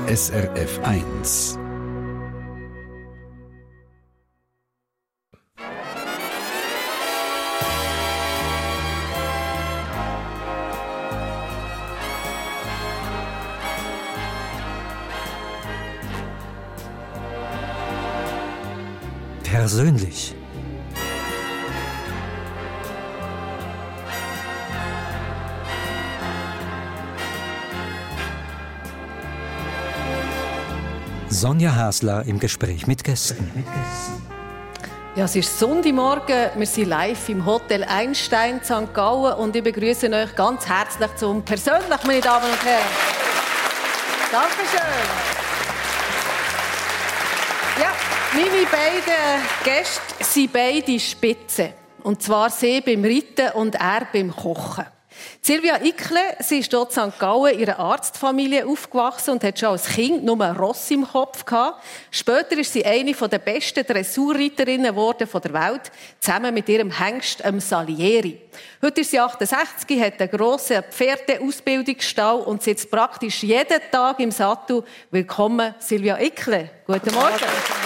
SRF 1. Persönlich. Sonja Hasler im Gespräch mit Gästen. Ja, es ist Sonntagmorgen. Wir sind live im Hotel Einstein St. Gallen und ich begrüße euch ganz herzlich zum Persönlich, meine Damen und Herren. Dankeschön. Ja, meine beiden Gäste sind beide Spitze. Und zwar sie beim Reiten und er beim Kochen. Silvia Ickle, sie ist dort in St. Gallen in einer Arztfamilie aufgewachsen und hat schon als Kind nur einen Ross im Kopf gehabt. Später ist sie eine der besten Dressurreiterinnen geworden der Welt, zusammen mit ihrem Hengst, Salieri. Heute ist sie 68, hat einen grossen Pferdeausbildungsstall und sitzt praktisch jeden Tag im Sattel. Willkommen, Silvia Ickle. Guten Morgen.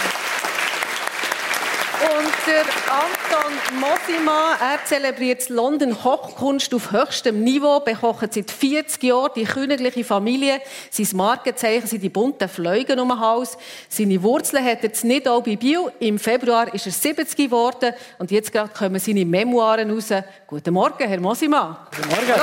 Und der Anton Mosimann, er zelebriert die London Kochkunst auf höchstem Niveau, bekocht seit 40 Jahren die königliche Familie. Sein Markenzeichen sind die bunten Fliegen um den Hals. Seine Wurzeln hat er in Nidau bei Biel. Im Februar ist er 70 geworden und jetzt gerade kommen seine Memoiren raus. Guten Morgen, Herr Mosimann. Guten Morgen. Hallo.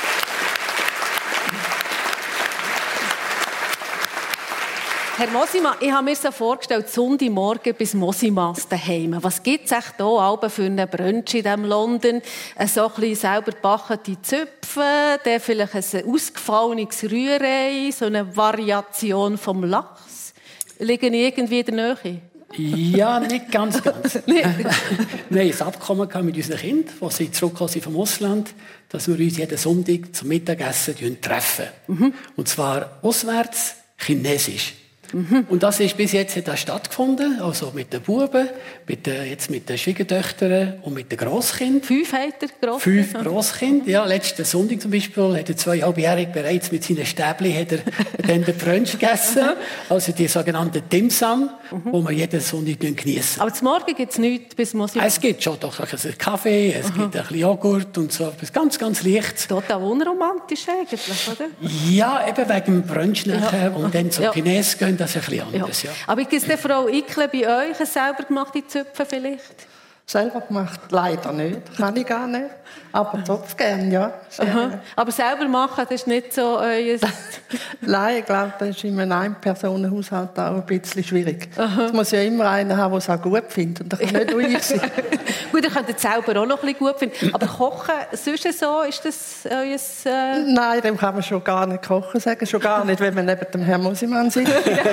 Herr Mosimann, ich habe mir so vorgestellt, Sonntagmorgen bis Mosimanns daheim. Was gibt es echt hier für einen Brunch in diesem London? So ein bisschen selber gebackene Zöpfe, dann vielleicht ein ausgefallenes Rührei, so eine Variation vom Lachs. Liegen irgendwie in der Nähe? Ja, nicht ganz. Wir haben ein Abkommen mit unseren Kindern, als sie zurückgekommen sind vom Ausland, dass wir uns jeden Sonntag zum Mittagessen treffen. Und zwar auswärts, chinesisch. Und das ist bis jetzt hat das stattgefunden, also mit den Buben, jetzt mit den Schwiegertöchtern und mit den Grosskindern. 5 hat er Grosskinder? 5 Grosskinder, ja. Letzten Sonntag zum Beispiel hat der 2,5-Jährige bereits mit seinen Stäbchen dann den Brunch gegessen, also die sogenannten Dim Sum, die wir jeden Sonntag geniessen. Aber zum Morgen gibt es nichts bis Mosimann? Es gibt schon doch einen Kaffee, es gibt ein bisschen Joghurt und so, etwas ganz, ganz Leichtes. Total unromantisch eigentlich, oder? Ja, eben wegen dem Brunch nachher und dann zum Chinesen gehen. Das ist ein bisschen anders, ja. Aber gibt es Frau Ickle bei euch eine selber gemachte Zöpfe vielleicht? Selber gemacht leider nicht, kann ich gar nicht. Aber Zopf gern, ja. Aber selber machen, das ist nicht so euer... Nein, ich glaube, das ist in einem Ein-Personen-Haushalt auch ein bisschen schwierig. Es muss ja immer einer haben, der es auch gut findet. Und das kann nicht nur ich sein. Gut, ihr könnt es selber auch noch ein bisschen gut finden. Aber kochen, sonst so, ist das euer... Nein, dem kann man schon gar nicht kochen sagen. Schon gar nicht, wenn man neben dem Herrn Mosimann sitzt.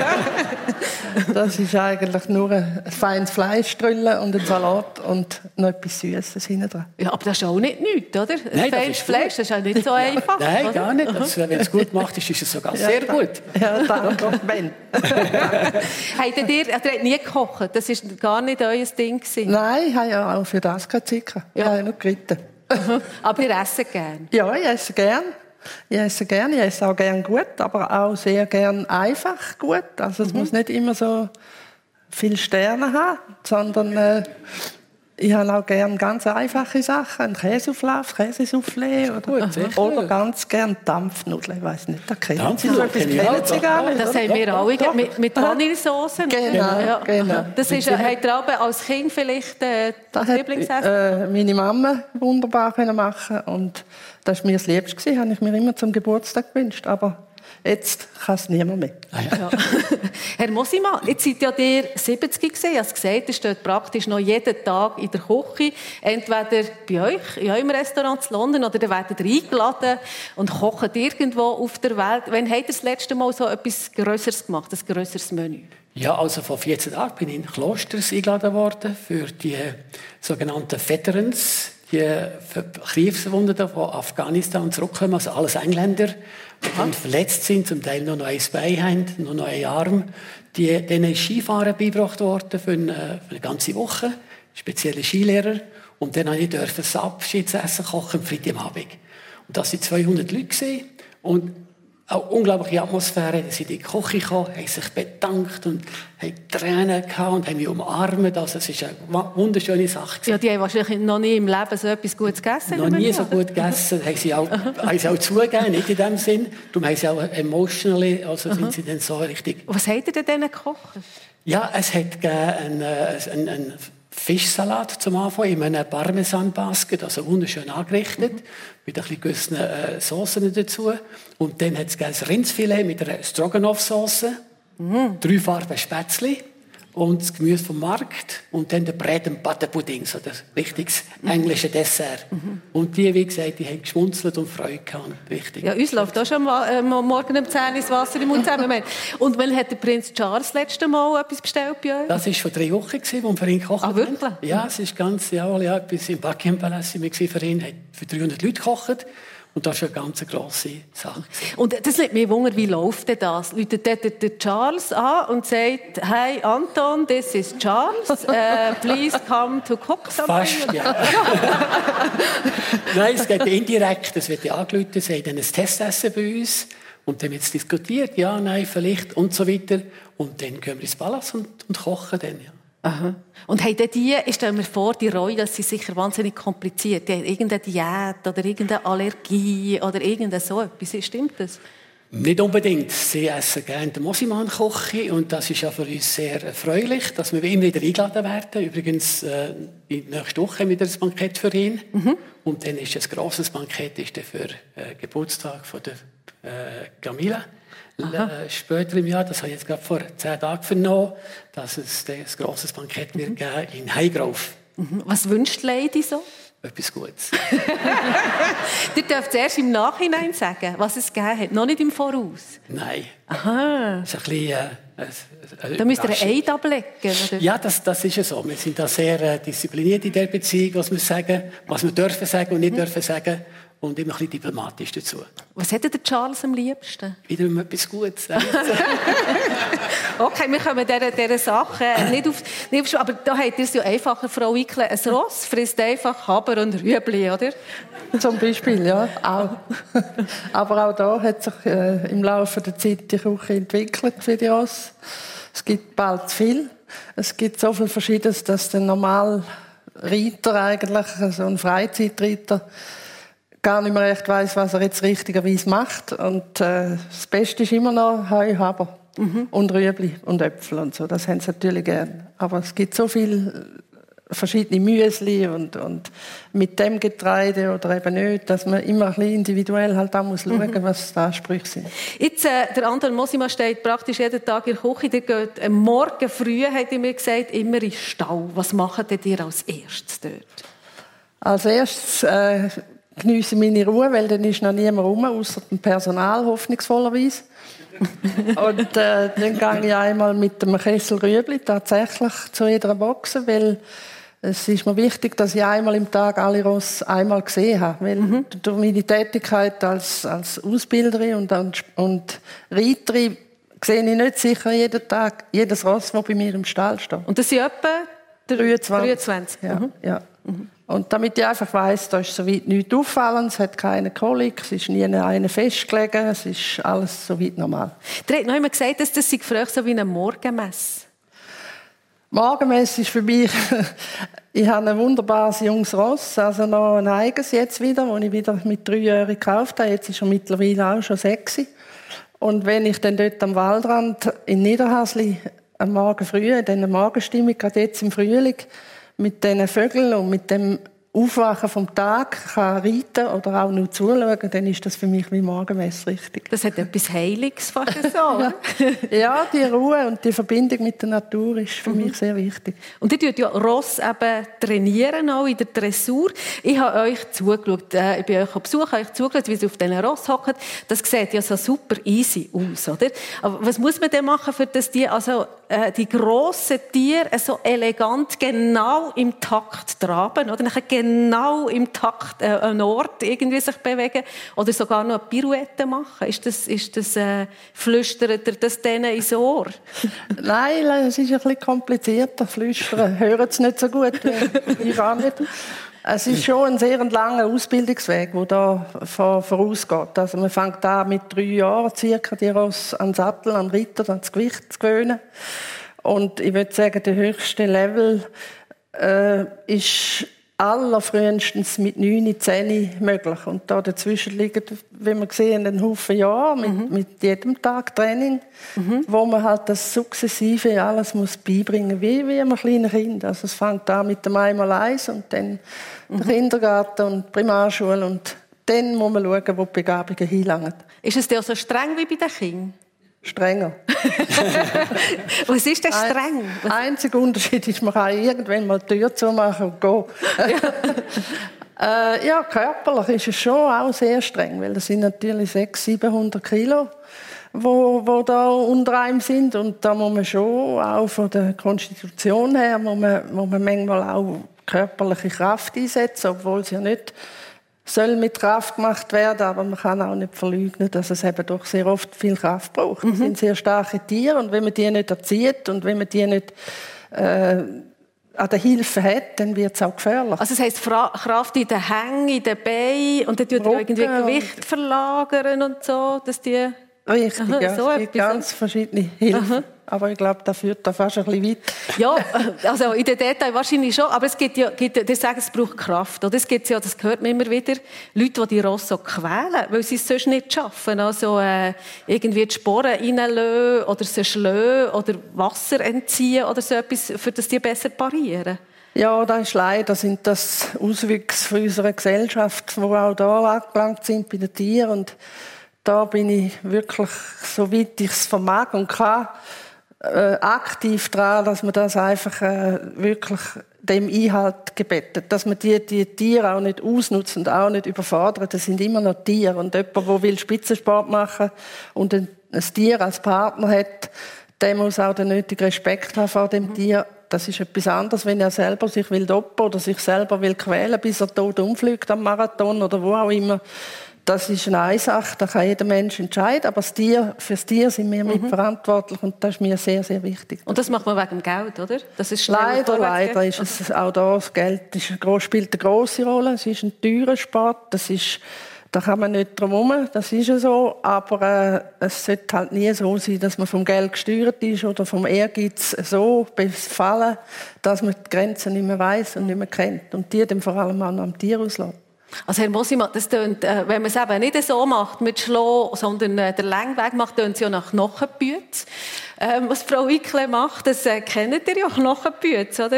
Das ist eigentlich nur ein feines Fleischstrüllen und ein Salat und noch etwas Süßes hinten dran. Ja, aber das ist auch nicht nichts, oder? Nein, feines Fleisch, das ist auch nicht so einfach. Nein, oder? gar nicht. Also, wenn es gut macht, ist es sogar sehr gut. Ja, danke, Ben. Habt ihr nie gekocht? Das war gar nicht euer Ding gewesen? Nein, ich habe ja auch für das keine Zeit gehabt. Ich habe ja noch geritten. Aber ihr esst gerne? Ja, ich esse gern. Ich esse auch gern gut, aber auch sehr gern einfach gut. Also es muss nicht immer so viele Sterne haben, sondern ich habe auch gern ganz einfache Sachen, ein Käseauflauf, Käsesoufflé oder ganz gern Dampfnudeln. Ich weiss nicht, da kennen Sie noch etwas, kennen Sie gar nicht. Das haben wir alle mit Vanillesauce. Genau. Das ist, habt ihr aber als Kind vielleicht das Lieblingsessen? Meine Mama wunderbar machen und das war mir das Liebste, habe ich mir immer zum Geburtstag gewünscht, aber jetzt kann es niemand mehr. Ja. Herr Mosimann, jetzt seid ja ihr 70 gewesen. Ich habe es gesagt, ihr steht praktisch noch jeden Tag in der Küche. Entweder bei euch, in eurem Restaurant in London, oder ihr werdet eingeladen und kocht irgendwo auf der Welt. Wann habt ihr das letzte Mal so etwas Grösseres gemacht, ein grösseres Menü? Ja, also vor 14 Tagen bin ich in Klosters eingeladen worden für die sogenannten Veterans, die Kriegsverwundeten von Afghanistan zurückkommen, also alles Engländer, die dann verletzt sind, zum Teil nur noch ein Bein haben, nur noch einen Arm. Denen ist Skifahren beigebracht worden für eine ganze Woche, spezielle Skilehrer. Und dann durfte ich das Abschiedsessen kochen am Freitagabend. Und das waren 200 Leute. Und Eine unglaubliche Atmosphäre. Dann sind die Küche gekommen, haben sich bedankt und haben Tränen gehabt und haben mich umarmt. Also es war eine wunderschöne Sache. Ja, die haben wahrscheinlich noch nie im Leben so etwas Gutes gegessen. Noch nie so gut gegessen. Haben sie auch zugegeben, nicht in dem Sinn. Darum haben sie auch emotionally, also sind sie dann so richtig... Was habt ihr denn denen gekocht? Ja, es hat einen Fischsalat zum Anfang in einem Parmesan-Basket, also wunderschön angerichtet, mit ein bisschen Soßen dazu. Und dann hat es ein Rindsfilet mit einer Stroganoff-Sauce, 3 Farben Spätzli und das Gemüse vom Markt und dann der Bread and Butter Pudding, so das richtiges englische Dessert. Und die, wie gesagt, die haben geschmunzelt und Freude gehabt. Richtig. Ja, uns läuft auch schon morgen um 10 Uhr das Wasser im Mund zusammen. Und wann hat der Prinz Charles das letzte Mal etwas bestellt bei euch? Das war vor 3 Wochen, als wir für ihn gekocht haben. Wirklich? Ja, es ist ganz, etwas im Buckingham Palace für ihn, hat für 300 Leute gekocht. Und das ist eine ganz grosse Sache. Und das nimmt mich wunder, wie läuft denn das? Läutet der Charles an und sagt, «Hey Anton, this is Charles, please come to cook something?» Fast, ja. Nein, es geht indirekt, es wird ja angerufen, sie haben dann ein Testessen bei uns und dann wird es diskutiert, ja, nein, vielleicht und so weiter. Und dann gehen wir ins Palast und kochen dann, ja. Aha. Und haben die, ich stelle mir vor, die Reue, das ist sicher wahnsinnig kompliziert. Die haben irgendeine Diät oder irgendeine Allergie oder irgendein so etwas. Stimmt das? Nicht unbedingt. Sie essen gerne den Mosimann-Küche und das ist ja für uns sehr erfreulich, dass wir immer wieder eingeladen werden. Übrigens, in der nächsten Woche haben wir wieder ein Bankett für ihn. Und dann ist ein grosses Bankett ist für den Geburtstag von der Camilla. Später im Jahr, das habe ich jetzt gerade vor 10 Tagen vernommen, dass es ein grosses Bankett wird geben in Highgrove. Was wünscht die Lady so? Etwas Gutes. Ihr dürft erst im Nachhinein sagen, was es gegeben hat, noch nicht im Voraus. Nein. Aha. Das ist ein bisschen, Da müsst ihr ein Eid ablegen, oder? Ja, das ist ja so. Wir sind da sehr diszipliniert in der Beziehung, was wir sagen, was wir dürfen sagen und nicht dürfen sagen. Und immer ein bisschen diplomatisch dazu. Was hätte der Charles am liebsten? Wieder etwas Gutes. Okay, wir kommen dieser Sache nicht auf... Aber da habt ihr es ja einfacher, Frau Ickle. Ein Ross frisst einfach Haber und Rüebli, oder? Zum Beispiel, ja, auch. Aber auch da hat sich im Laufe der Zeit die Küche entwickelt für die Ross. Es gibt bald zu viel. Es gibt so viel Verschiedenes, dass der normale Reiter eigentlich, so ein Freizeitreiter, gar nicht mehr recht weiss, was er jetzt richtigerweise macht. Und das Beste ist immer noch Heu, Haber und Rüebli und Äpfel und so. Das haben sie natürlich gern. Aber es gibt so viele verschiedene Müsli und mit dem Getreide oder eben nicht, dass man immer ein bisschen individuell halt auch schauen muss, was die Ansprüche sind. Jetzt, der Anton Mosimann steht praktisch jeden Tag in der Küche. Der geht morgen früh, hat er mir gesagt, immer in den Stall. Was macht ihr als erstes dort? Als erstes geniesse meine Ruhe, weil dann ist noch niemand rum, außer dem Personal, hoffnungsvollerweise. Und dann gehe ich einmal mit einem Kessel Rüebli tatsächlich zu jeder Boxe, weil es ist mir wichtig, dass ich einmal im Tag alle Ross einmal gesehen habe. Weil durch meine Tätigkeit als Ausbilderin und Reiterin sehe ich nicht sicher jeden Tag jedes Ross, das bei mir im Stall steht. Und das sind etwa 23? Ja. Und damit ich einfach weiss, da ist soweit nichts auffallend, es hat keine Kolik, es ist nie eine festgelegen, es ist alles soweit normal. Du hast noch immer gesagt, dass das für euch so wie eine Morgenmesse. Morgenmesse ist für mich, ich habe ein wunderbares junges Ross, also noch ein eigenes jetzt wieder, das ich wieder mit 3 Jahren gekauft habe. Jetzt ist er mittlerweile auch schon 6. Und wenn ich dann dort am Waldrand in Niederhasli am Morgen früh, in dieser Morgenstimmung, gerade jetzt im Frühling, mit diesen Vögeln und mit dem Aufwachen vom Tag kann reiten oder auch nur zuschauen, dann ist das für mich wie Morgenmesse richtig. Das hat etwas Heiliges fast so. Ja, die Ruhe und die Verbindung mit der Natur ist für mich sehr wichtig. Und ihr tut ja Ross eben trainieren, auch in der Dressur. Ich habe euch zugeschaut, ich bin euch auf Besuch, habe euch zugeschaut, wie sie auf diesen Ross hocken. Das sieht ja so super easy aus, oder? Aber was muss man denn machen, für dass die die grossen Tiere so elegant genau im Takt traben, oder? Genau im Takt an Ort irgendwie sich bewegen oder sogar noch eine Pirouette machen? Ist das flüstert ihr das denen ins Ohr? Nein, es ist ein bisschen komplizierter. Flüstern hören sie nicht so gut. Ich auch nicht. Es ist schon ein sehr langer Ausbildungsweg, der da vorausgeht. Also man fängt an mit 3 Jahren circa die Ross an den Sattel, an den Ritter, an das Gewicht zu gewöhnen. Und ich würde sagen, der höchste Level ist allerfrühestens mit 9, 10 möglich. Und da dazwischen liegt, wie wir sehen, ein Haufen Jahre mit jedem Tag Training, wo man halt das sukzessive alles muss beibringen, wie einem kleinen Kind. Also es fängt an mit dem Einmaleins und dann der Kindergarten und Primarschule und dann muss man schauen, wo die Begabungen hinlangen. Ist es denn auch so streng wie bei den Kindern? Strenger. Was ist denn streng? Der einzige Unterschied ist, man kann irgendwann mal die Tür zumachen und gehen. Ja, körperlich ist es schon auch sehr streng, weil das sind natürlich 600-700 Kilo, wo da unter einem sind. Und da muss man schon auch von der Konstitution her, muss man manchmal auch körperliche Kraft einsetzen, obwohl es ja nicht soll mit Kraft gemacht werden, aber man kann auch nicht verleugnen, dass es eben doch sehr oft viel Kraft braucht. Das sind sehr starke Tiere und wenn man die nicht erzieht und wenn man die nicht an der Hilfe hat, dann wird es auch gefährlich. Also das heisst Kraft in den Hängen, in den Beinen und dann tut ihr irgendwie Gewicht verlagern und so, dass die... Richtig, ja. So es gibt ganz verschiedene Hilfen. Aber ich glaube, das führt da fast ein bisschen weit. Ja, also in den Details wahrscheinlich schon. Aber es gibt ja, die sagen, es braucht Kraft. Oder? Es gibt ja, das hört man immer wieder, Leute, die Rosse so quälen, weil sie es sonst nicht schaffen. Also irgendwie die Sporen reinlassen oder sie schlagen oder Wasser entziehen oder so etwas, für das die besser parieren. Ja, das ist leider, sind das Auswüchse von unserer Gesellschaft, die auch da angelangt sind bei den Tieren. Und da bin ich wirklich, soweit ich es vermag und kann, aktiv daran, dass man das einfach wirklich dem Einhalt gebettet. Dass man die Tiere auch nicht ausnutzt und auch nicht überfordert. Das sind immer noch Tiere. Und jemand, der Spitzensport machen will und ein Tier als Partner hat, der muss auch den nötigen Respekt haben vor dem Tier. Das ist etwas anderes, wenn er selber sich doppen oder sich selber quälen, bis er tot umfliegt am Marathon oder wo auch immer. Das ist eine Sache, da kann jeder Mensch entscheiden, aber für das Tier sind wir mitverantwortlich und das ist mir sehr, sehr wichtig. Und das macht man wegen dem Geld, oder? Das ist leider ist es auch da, das Geld spielt eine grosse Rolle, es ist ein teurer Sport, da kann man nicht drum herum, das ist ja so, aber es sollte halt nie so sein, dass man vom Geld gesteuert ist oder vom Ehrgeiz so befallen, dass man die Grenzen nicht mehr weiss und nicht mehr kennt und die dann vor allem auch noch am Tier auslässt. Also Herr Mosimann, das tönt, wenn man es eben nicht so macht mit Schlagen, sondern den Längweg macht, tönt es ja nach Knochenbüts. Was Frau Ickle macht, das kennt ihr ja, Knochenbüts, oder?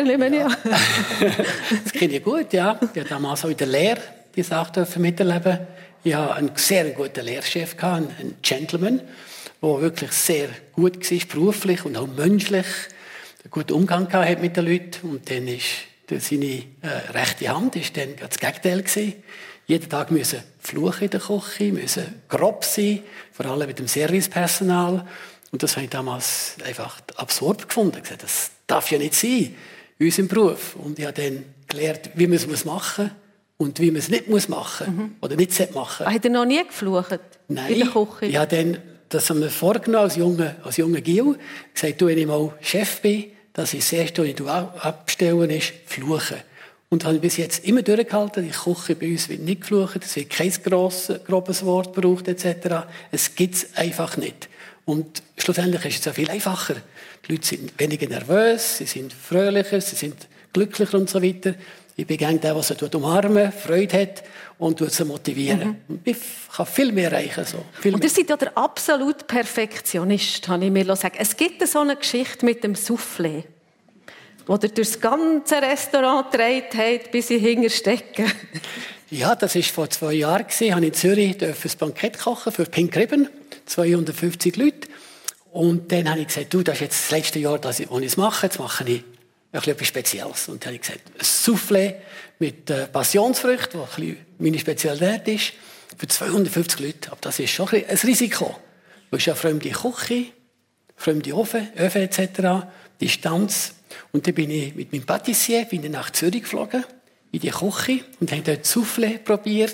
Das kenne ich gut, ja. Ich habe damals auch in der Lehre die Sache miterleben. Ich hatte einen sehr guten Lehrchef, einen Gentleman, der wirklich sehr gut war, beruflich und auch menschlich, einen guten Umgang hat mit den Leuten. Und dann ist seine rechte Hand war dann das Gegenteil gewesen. Jeden Tag müssen fluchen in der Küche, müssen grob sein, vor allem mit dem Servicepersonal. Und das habe ich damals einfach absurd gefunden. Ich habe gesagt, das darf ja nicht sein in unserem Beruf. Und ich habe dann gelernt, wie man es machen muss und wie man es nicht machen muss oder nicht machen. Hat er noch nie geflucht? Nein, in der Küche? Ich habe dann, das haben wir vorgenommen als junger Gil, gesagt, wenn ich mal Chef bin, das ist das Erste, was ich abstellen, ist fluchen. Und habe bis jetzt immer durchgehalten. Die Küche bei uns wird nicht geflucht, es wird kein grobes Wort gebraucht etc. Es gibt es einfach nicht. Und schlussendlich ist es ja viel einfacher. Die Leute sind weniger nervös, sie sind fröhlicher, sie sind glücklicher und so weiter. Ich bin gerne der, der sie umarmen, Freude hat und sie motivieren. Ich kann viel mehr erreichen. So. Und ihr seid ja der absolute Perfektionist, habe ich mir sagen. Es gibt so eine Geschichte mit dem Soufflé, wo ihr durch das ganze Restaurant getragen habt, bis sie hinten stecken. Ja, das war vor 2 Jahren. Ich durfte in Zürich ein Bankett kochen für Pink Ribbon, 250 Leute. Und dann habe ich gesagt, das ist jetzt das letzte Jahr, wo ich es mache. Jetzt mache ich etwas Spezielles. Und dann habe ich gesagt, ein Soufflé mit Passionsfrüchten, was meine Spezialität ist, für 250 Leute. Aber das ist schon ein Risiko. Du hast ja fremde Küche, fremde Öfen etc., Distanz. Und dann bin ich mit meinem Patissier nach Zürich geflogen, in die Küche, und habe dort Soufflé probiert,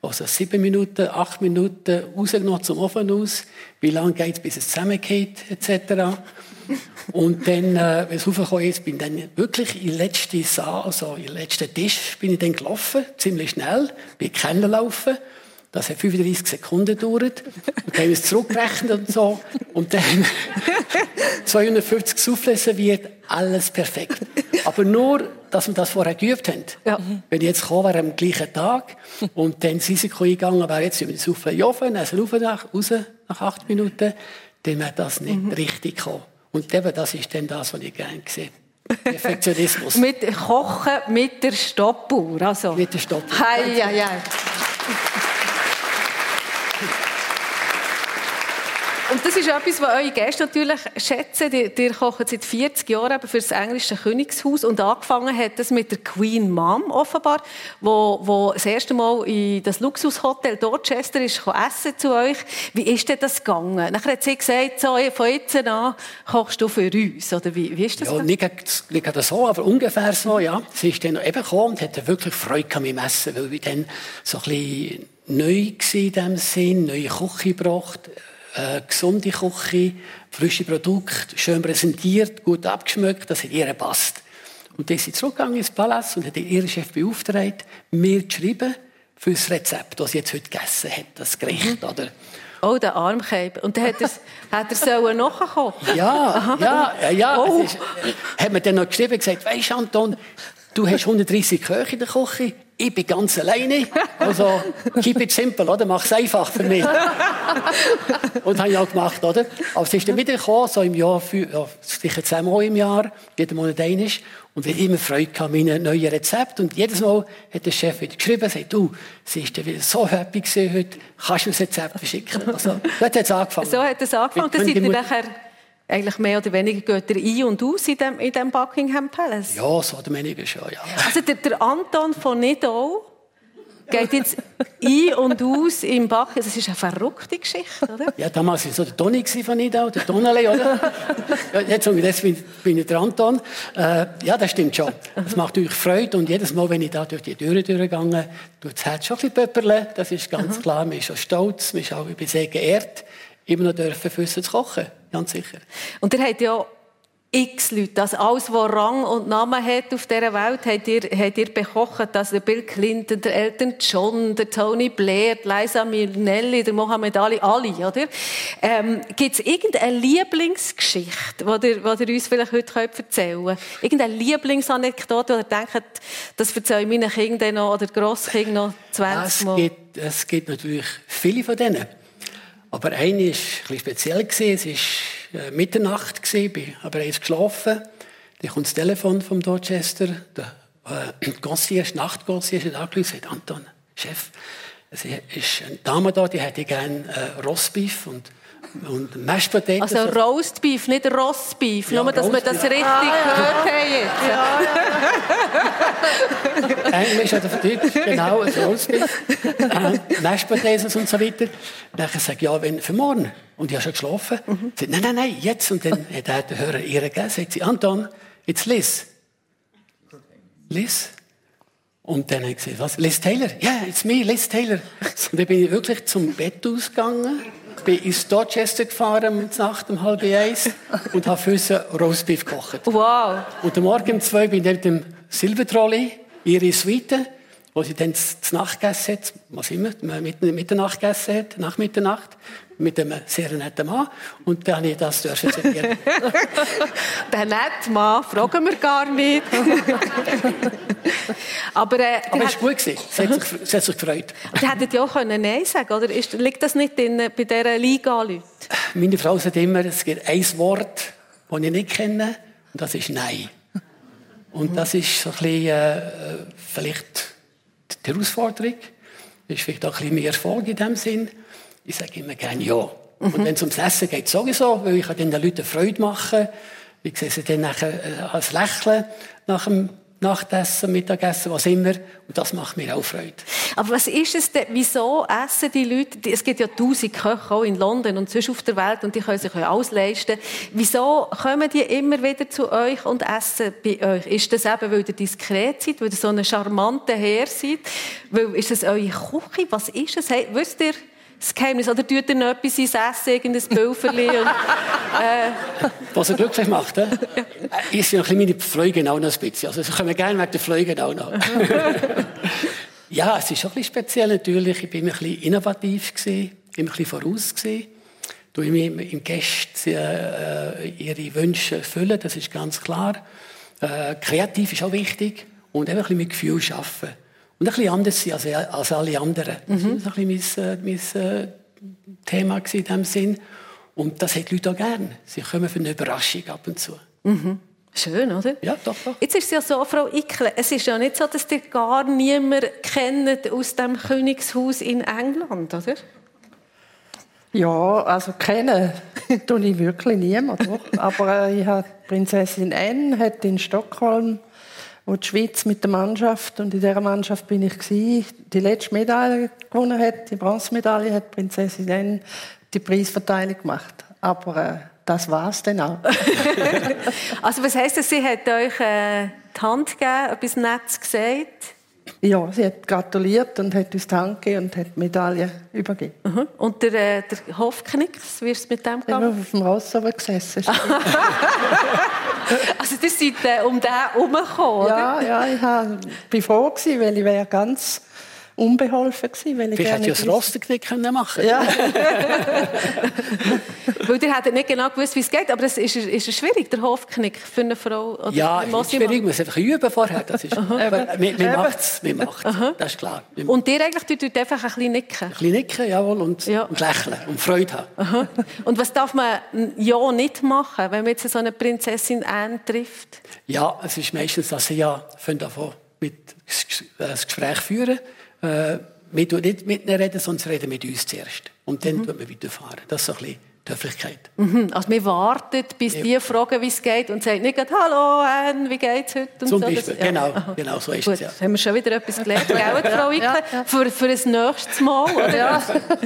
Also 7 Minuten, 8 Minuten rausgenommen zum Ofen aus. Wie lange geht es, bis es zusammengeht, etc. Und dann, wenn es raufgekommen ist, bin ich dann wirklich in den letzten Saal, also in den letzten Tisch, bin ich dann gelaufen, ziemlich schnell, bin kennenlaufen. Das hat 35 Sekunden gedauert. Und dann haben wir es zurückgerechnet und so. Und dann 250 Soufflés serviert, alles perfekt. Aber nur, dass wir das vorher geübt haben. Ja. Wenn ich jetzt gekommen wäre am gleichen Tag und dann das Risiko eingegangen wäre, jetzt über die Soufflé in den Ofen, also raus nach 8 Minuten, dann wäre das nicht richtig gekommen. Und eben, das ist dann das, was ich gerne sehe. Perfektionismus. Mit Kochen mit der Stoppuhr. Also. Mit der Stoppuhr. Hei. Und das ist etwas, was eure Gäste natürlich schätzen. Ihr kocht seit 40 Jahren für das englische Königshaus. Und angefangen hat das mit der Queen Mum offenbar, wo das erste Mal in das Luxushotel Dorchester ist essen zu euch. Wie ist denn das gegangen? Nachher hat sie gesagt, so, von jetzt an kochst du für uns. Oder wie ist das? Ja, nicht gerade so, aber ungefähr so, ja. Sie ist dann eben gekommen und hatte wirklich Freude mit dem Essen, weil wir dann so ein bisschen neu waren in diesem Sinn, neue Küche gebracht. Gesunde Küche, frische Produkte, schön präsentiert, gut abgeschmeckt, das hat ihr gepasst. Und dann ist sie zurückgegangen ins Palast und hat ihren Chef beauftragt, mir zu schreiben für das Rezept, das sie jetzt heute gegessen hat, das Gericht, oder? Oh, der Armkeib. Und dann hat er nachkochen. Ja. Oh. Hat mir dann noch geschrieben und gesagt, weisst du, Anton, du hast 130 Köche in der Küche, ich bin ganz alleine. Also, keep it simple, oder? Mach es einfach für mich. Und das habe ich auch gemacht, oder? Aber es ist dann wieder gekommen, so im Jahr, sicher 10 Mal im Jahr, jeden Monat einiges. Und wir hatten immer Freude an meinen neuen Rezepten. Und jedes Mal hat der Chef wieder geschrieben, sagt, du, sie ist wieder so happy gewesen heute, kannst du mir das Rezept verschicken? Also, dort hat es angefangen. So hat es angefangen. Dann seid ihr nachher eigentlich mehr oder weniger geht ihr ein und aus in dem Buckingham Palace? Ja, so oder weniger schon, ja. Also der Anton von Nidau geht jetzt ein und aus im Buckingham. Das ist eine verrückte Geschichte, oder? Ja, damals war so der Toni von Nidau, der Tonele, oder? Ja, jetzt bin ich der Anton. Ja, das stimmt schon. Das macht euch Freude und jedes Mal, wenn ich da durch die Türen durchgehe, tut das Herz schon ein bisschen pöpperle. Das ist ganz klar. Man ist schon stolz, man ist auch sehr geehrt, immer noch dürfen Füße zu kochen. Ganz sicher. Und ihr habt ja x Leute, also alles, was Rang und Namen hat auf dieser Welt, habt ihr bekocht. Also der Bill Clinton, der Elton John, der Tony Blair, Liza Minnelli, der Mohammed Ali, alle, oder? Gibt es irgendeine Lieblingsgeschichte, die ihr uns vielleicht heute erzählen könnt? Irgendeine Lieblingsanekdote, wo ihr denkt, das erzähle ich meinen Kindern noch oder Grosskindern noch 20 Mal? Es gibt natürlich viele von denen. Aber eine war ein bisschen speziell. Es war Mitternacht, aber er ist geschlafen. Dann kommt das Telefon vom Dorchester. Der Nachtconcierge hat angerufen und sagt, Anton, Chef, es ist eine Dame da, die hätte gerne Roastbeef und Mashed Potatoes. Also Roastbeef, nicht Roastbeef. Ja, nur, dass wir das richtig gehört haben jetzt. Englisch oder Deutsch, genau, ein Roastbeef. Mashed Potatoes und so weiter. Dann sage ich, ja, wenn für morgen. Und ich habe schon geschlafen. Sagt, nein, jetzt. Und dann hat er den Hörer ihr gegeben. Sagt sie, Anton, it's Liz. Liz? Und dann habe ich gesagt, was? Liz Taylor? Yeah, it's me, Liz Taylor. Und dann bin ich wirklich zum Bett ausgegangen. Bin ins Dorchester gefahren mit Nacht um 12:30 und habe Füße Roastbeef gekocht. Wow. Und am Morgen um 2 bin ich mit dem Silbertrolley ihre Suite, wo sie dann zu Nacht gegessen hat, was immer, Mitternacht gegessen hat, nach Mitternacht, mit einem sehr netten Mann. Und dann habe ich das servieren. Der nette Mann, fragen wir gar nicht. Aber es war gut. Sie hat sich gefreut. Sie hätten ja auch Nein sagen können, oder? Liegt das nicht bei dieser Liga, Leute? Meine Frau sagt immer, es gibt ein Wort, das ich nicht kenne, und das ist Nein. Und das ist so ein bisschen, vielleicht die Herausforderung. Das ist vielleicht auch ein bisschen mehr Erfolg in diesem Sinn. Ich sage immer gerne ja. Und wenn es ums Essen geht, sowieso, weil ich den Leuten Freude machen kann. Ich sehe sie dann nachher als Lächeln nach dem Nachtessen, Mittagessen, was immer. Und das macht mir auch Freude. Aber was ist es denn, wieso essen die Leute, es gibt ja 1000 Köche auch in London und sonst auf der Welt und die können sich alles leisten. Wieso kommen die immer wieder zu euch und essen bei euch? Ist das eben, weil ihr diskret seid, weil ihr so einen charmanten Herr seid? Weil, ist es eure Küche? Was ist es? Hey, wisst ihr das Geheimnis? Oder tut ihr noch etwas ins Essen, irgendein Pülverli? Was er glücklich macht, ist ja noch ein bisschen meine Fleugen auch noch ein bisschen. Also, ich komme gerne wegen der Fleugen auch noch. Ja, es ist schon ein bisschen speziell natürlich. Ich bin ein bisschen innovativ gewesen, ein bisschen voraus gewesen. Ich im Gäste ihre Wünsche erfüllen, das ist ganz klar. Kreativ ist auch wichtig und eben ein bisschen mit Gefühl arbeiten. Und ein bisschen anders sein als alle anderen. Das war ein bisschen mein Thema in diesem Sinn. Und das haben die Leute auch gerne. Sie kommen für eine Überraschung ab und zu. Mhm. Schön, oder? Ja, doch. Jetzt ist es ja so, Frau Ickle, es ist ja nicht so, dass ihr gar niemanden kennt aus dem Königshaus in England, oder? Ja, also kennen tue ich wirklich niemanden. Aber ich habe Prinzessin Anne hat in Stockholm, wo die Schweiz mit der Mannschaft, und in dieser Mannschaft bin ich gewesen, die letzte Medaille gewonnen hat, die Bronzemedaille, hat Prinzessin Anne die Preisverteilung gemacht. Aber das war's dann auch. Also was heisst das? Sie hat euch die Hand gegeben, etwas Nettes gesagt? Ja, sie hat gratuliert und hat uns die Hand gegeben und hat die Medaille übergeben. Mhm. Und der Hofknicks, wie ist es mit dem gegangen? Ich habe auf dem Ross oben gesessen. Also das seid um den herumgekommen, oder? Ja, ich war froh, weil ich wäre ganz unbeholfen gewesen. Weil ich vielleicht hätte ich das Rosterknick machen können. Ja. Weil ihr hättet nicht genau gewusst, wie es geht, aber es ist schwierig, der Hofknick für eine Frau. Oder ja, es ist schwierig, man muss einfach üben vorher. Das ist, wir macht es, das ist klar. Und ihr eigentlich tut einfach ein bisschen nicken? Ein bisschen nicken, jawohl, und lächeln und Freude haben. Aha. Und was darf man ja nicht machen, wenn man jetzt so eine Prinzessin Anne trifft? Ja, es ist meistens, dass sie davon mit das Gespräch führen. Wir reden nicht mit ihnen reden, sondern reden mit uns zuerst. Und dann tun wir weiterfahren. Das ist so ein bisschen die Höflichkeit. Also wir warten, bis die fragen, wie es geht und sagen nicht gerade, «Hallo, Anne, wie geht's heute?» und Zum so. Beispiel, genau so ist Gut, es, ja. haben wir schon wieder etwas gelernt, gell, Frau Ickle? Für ein nächstes Mal, oder? Ja.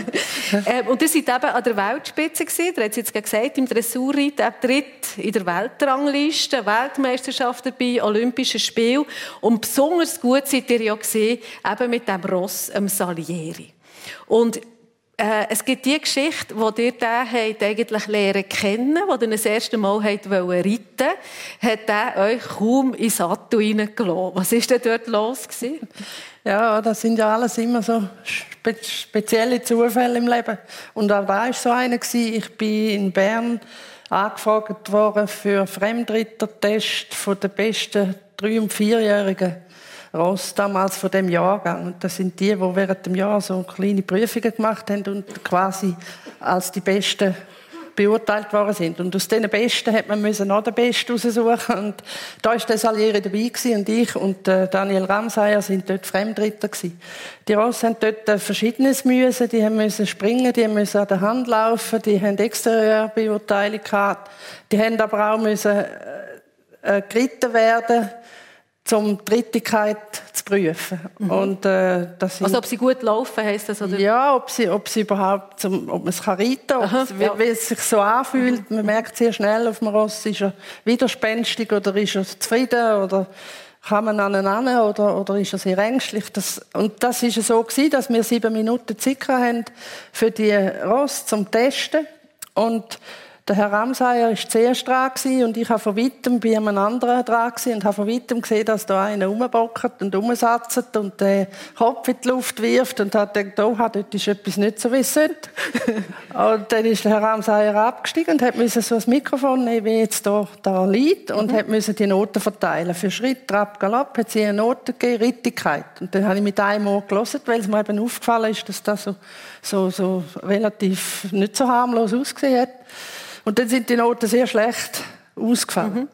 Und ihr seid eben an der Weltspitze gewesen, ihr habt es jetzt gesagt, im Dressurreiten, dritt in der Weltrangliste, Weltmeisterschaft dabei, Olympische Spiele. Und besonders gut seid ihr ja gesehen, eben mit dem Ross, dem Salieri. Und es gibt die Geschichte, die ihr den eigentlich lernen kennen, wo ihr das erste Mal reiten wollten, hat er euch kaum in den Sattel reingelassen. Was war denn dort los gewesen? Ja, das sind ja alles immer so spezielle Zufälle im Leben. Und auch da war so einer gewesen. Ich bin in Bern angefragt worden für Fremdrittertest von den besten 3- und 4-Jährigen. Ross damals von dem Jahrgang. Und das sind die während dem Jahr so kleine Prüfungen gemacht haben und quasi als die Besten beurteilt worden sind. Und aus diesen Besten hat man noch den Besten raussuchen. Und da war der Salieri dabei gewesen, und ich und Daniel Ramsayer sind dort Fremdritter gewesen. Die Ross haben dort Verschiedenes müssen. Die haben müssen springen, die haben müssen an der Hand laufen, die haben Exterieurbeurteilung gehabt. Die haben aber auch müssen geritten werden, um die Rittigkeit zu prüfen. Und, das also ob sie gut laufen, heisst das? Oder? Ja, ob sie überhaupt, ob man es reiten kann, wie es sich so anfühlt. Man merkt sehr schnell auf dem Ross, ist er widerspenstig oder ist er zufrieden oder kann man aneinander oder ist er sehr ängstlich. Und das war so gewesen, dass wir 7 Minuten Zeit hatten für die Ross zum Testen. Und der Herr Ramsayer war zuerst dran und ich habe von weitem bei einem anderen dran und habe von weitem gesehen, dass da einer rumbockert und rumsatzt und den Kopf in die Luft wirft und hat gedacht, dort ist etwas nicht so, wie es sollte. Und dann ist der Herr Ramsayer abgestiegen und musste so ein Mikrofon nehmen, wie jetzt da liegt, und musste die Noten verteilen. Für Schritt, Trab, Galopp hat sie eine Note gegeben, Rittigkeit. Und dann habe ich mit einem Ohr gehört, weil es mir eben aufgefallen ist, dass das so relativ nicht so harmlos ausgesehen hat. Und dann sind die Noten sehr schlecht ausgefallen.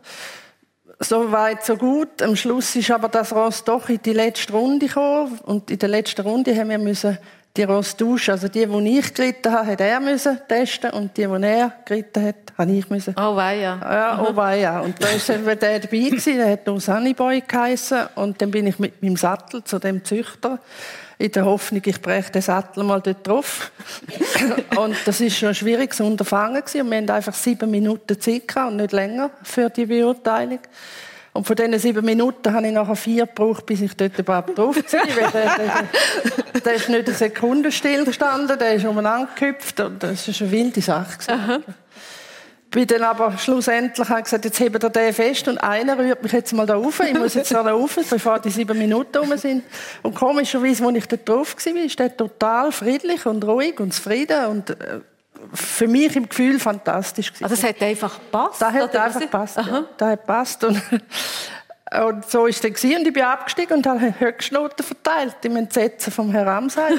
So weit, so gut. Am Schluss ist aber das Ross doch in die letzte Runde gekommen. Und in der letzten Runde haben wir die Ross tauschen. Also die ich geritten habe, hat er müssen testen und die er geritten hat, habe ich müssen. Oh weia. Ja, oh weia. Und da war der dabei gewesen, der hat Sunny Boy geheissen. Und dann bin ich mit meinem Sattel zu dem Züchter, in der Hoffnung, ich breche den Sattel mal dort drauf. Und das war schon ein schwieriges Unterfangen gewesen. Und wir hatten einfach 7 Minuten Zeit gehabt und nicht länger für die Beurteilung. Und von diesen 7 Minuten habe ich nachher 4 gebraucht, bis ich dort überhaupt drauf war. Der ist nicht eine Sekunde stillgestanden, der ist umeinander gehüpft. Und das war eine wilde Sache. Ich bin dann aber schlussendlich gesagt, jetzt heben wir den fest und einer rührt mich jetzt mal da rauf. Ich muss jetzt da rauf, bevor die 7 Minuten rum sind. Und komischerweise, als ich da drauf war, ist der total friedlich und ruhig und zufrieden und für mich im Gefühl fantastisch gewesen. Also es hat einfach gepasst? Das hat einfach gepasst, ja. Das hat gepasst. Und so war es dann. Und ich bin abgestiegen und habe Höchstnoten verteilt im Entsetzen vom Herrn Ramseier.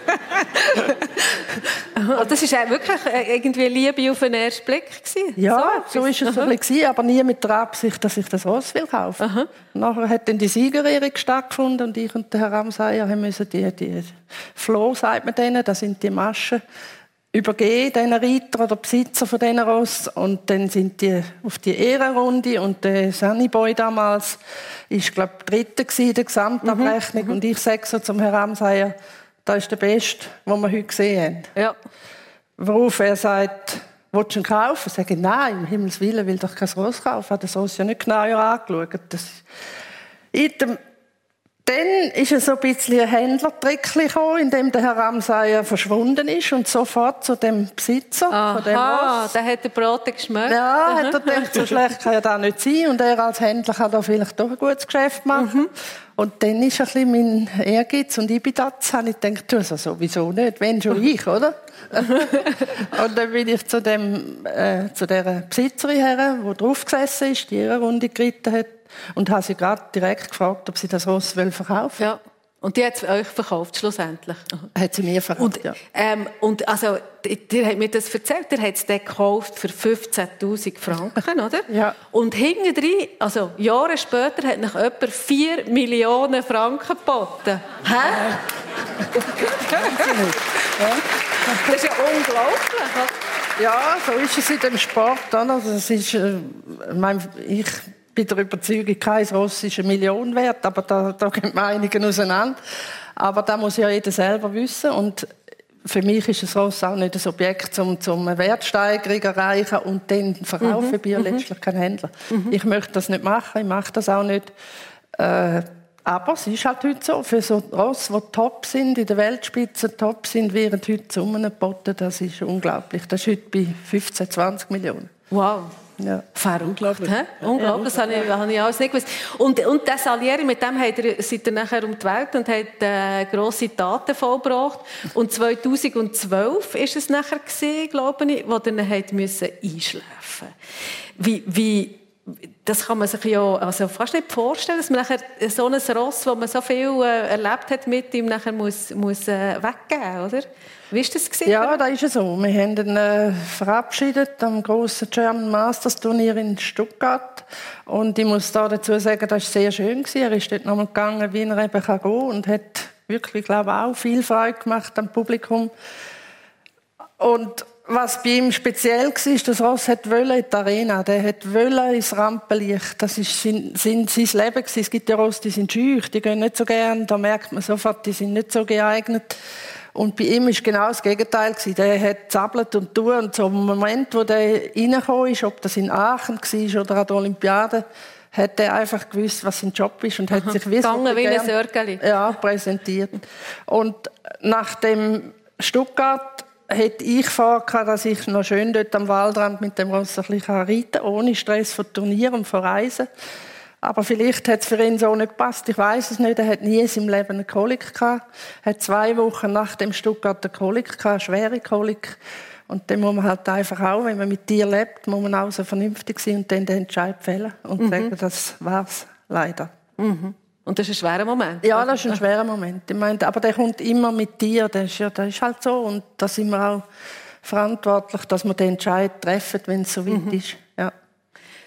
Das war wirklich irgendwie Liebe auf den ersten Blick gewesen? Ja, so war es ein bisschen, aber nie mit der Absicht, dass ich das Ross kaufen will. Nachher hat dann die Siegerehrung stattgefunden und ich und der Herr Ramseier mussten die Floh, sagt man denen, das sind die Maschen, übergeben, diesen Reiter oder Besitzer von diesen Ross. Und dann sind die auf die Ehrenrunde und der Sunny Boy damals ist, glaube ich, Dritter in der Gesamtabrechnung. Und ich sage so zum Herrn Ramseier, das ist der Beste, den wir heute gesehen haben. Ja. Worauf er sagt, willst du ihn kaufen? Ich sage, nein, um Himmels Willen will doch kein Ross kaufen. Ich habe das Ross ja nicht genauer angeschaut. Dann ist es so ein bisschen ein Händlertrick gekommen, in dem der Herr Ramseier verschwunden ist und sofort zu dem Besitzer von dem Ross. Der hat den Braten geschmeckt. Ja, hat er gedacht, so schlecht kann ja das nicht sein. Und er als Händler kann da vielleicht doch ein gutes Geschäft machen. Und dann ist ein bisschen mein Ehrgeiz und Ibidatz, habe ich gedacht, du, also sowieso nicht, wenn schon ich, oder? Und dann bin ich zu dieser Besitzerin her, die drauf gesessen ist, die ihre Runde geritten hat, und habe sie gerade direkt gefragt, ob sie das Ross verkaufen will. Ja. Und die hat es euch verkauft, schlussendlich? Hat sie mir verkauft, ja. Und also, ihr habt mir das erzählt, ihr habt es dann gekauft für 15'000 Franken, oder? Ja. Und hinten also Jahre später, hat noch jemand 4 Millionen Franken geboten. Hä? Das ist ja unglaublich. Ja, so ist es in dem Sport. Also, das ist, ich bin der Überzeugung, kein Ross ist 1 Million wert, aber da gehen die Meinungen auseinander. Aber da muss ja jeder selber wissen. Und für mich ist ein Ross auch nicht ein Objekt, um eine Wertsteigerung zu erreichen und dann verkaufen. Ich bin ja letztlich kein Händler. Ich möchte das nicht machen, ich mache das auch nicht. Aber es ist halt heute so, für so Ross, die top sind, in der Weltspitze top sind, werden heute Summen geboten. Das ist unglaublich. Das ist heute bei 15, 20 Millionen. Wow. Ja. Unglaublich. Unglaublich, das habe ich alles nicht gewusst. Und der Salieri, mit dem seid ihr nachher um die Welt und hat grosse Taten vollbracht. Und 2012 war es nachher, glaube ich, wo ihr ihn einschläfen musste. Das kann man sich ja also fast nicht vorstellen, dass man nachher so ein Ross, wo man so viel erlebt hat mit ihm, nachher muss weggeben, oder? Wie war das? Ja, das ist es so. Wir haben ihn verabschiedet am grossen German Masters Turnier in Stuttgart. Und ich muss da dazu sagen, das war sehr schön. Er ist dort nochmal gegangen, wie er eben gehen kann und hat wirklich, glaube ich, auch viel Freude gemacht am Publikum. Und was bei ihm speziell war, das Ross wollte in die Arena, der wollte ins Rampenlicht. Das war sein Leben. Es gibt ja Ross, die sind schüch, die gehen nicht so gern. Da merkt man sofort, die sind nicht so geeignet. Und bei ihm war genau das Gegenteil. Der hat zappelt und tun. Und so im Moment, wo der reingekommen ist, ob das in Aachen war oder an der Olympiade, hat er einfach gewusst, was sein Job ist und hat sich wie ein Sörgeli. Ja, präsentiert. Und nach dem Stuttgart hätte ich vor, dass ich noch schön dort am Waldrand mit dem Ross ein bisschen reiten kann, ohne Stress von Turnieren und von Reisen. Aber vielleicht hat es für ihn so nicht gepasst. Ich weiß es nicht. Er hat nie in seinem Leben eine Kolik gehabt. Er hat 2 Wochen nach dem Stuttgart eine Kolik gehabt, eine schwere Kolik. Und dann muss man halt einfach auch, wenn man mit dir lebt, muss man auch so vernünftig sein und dann den Entscheid fällen und sagen, das war's leider. Und das ist ein schwerer Moment? Ja, das ist ein schwerer Moment. Ich meine, aber der kommt immer mit dir. Das ist halt so. Und da sind wir auch verantwortlich, dass wir den Entscheid treffen, wenn es so weit ist. Ja.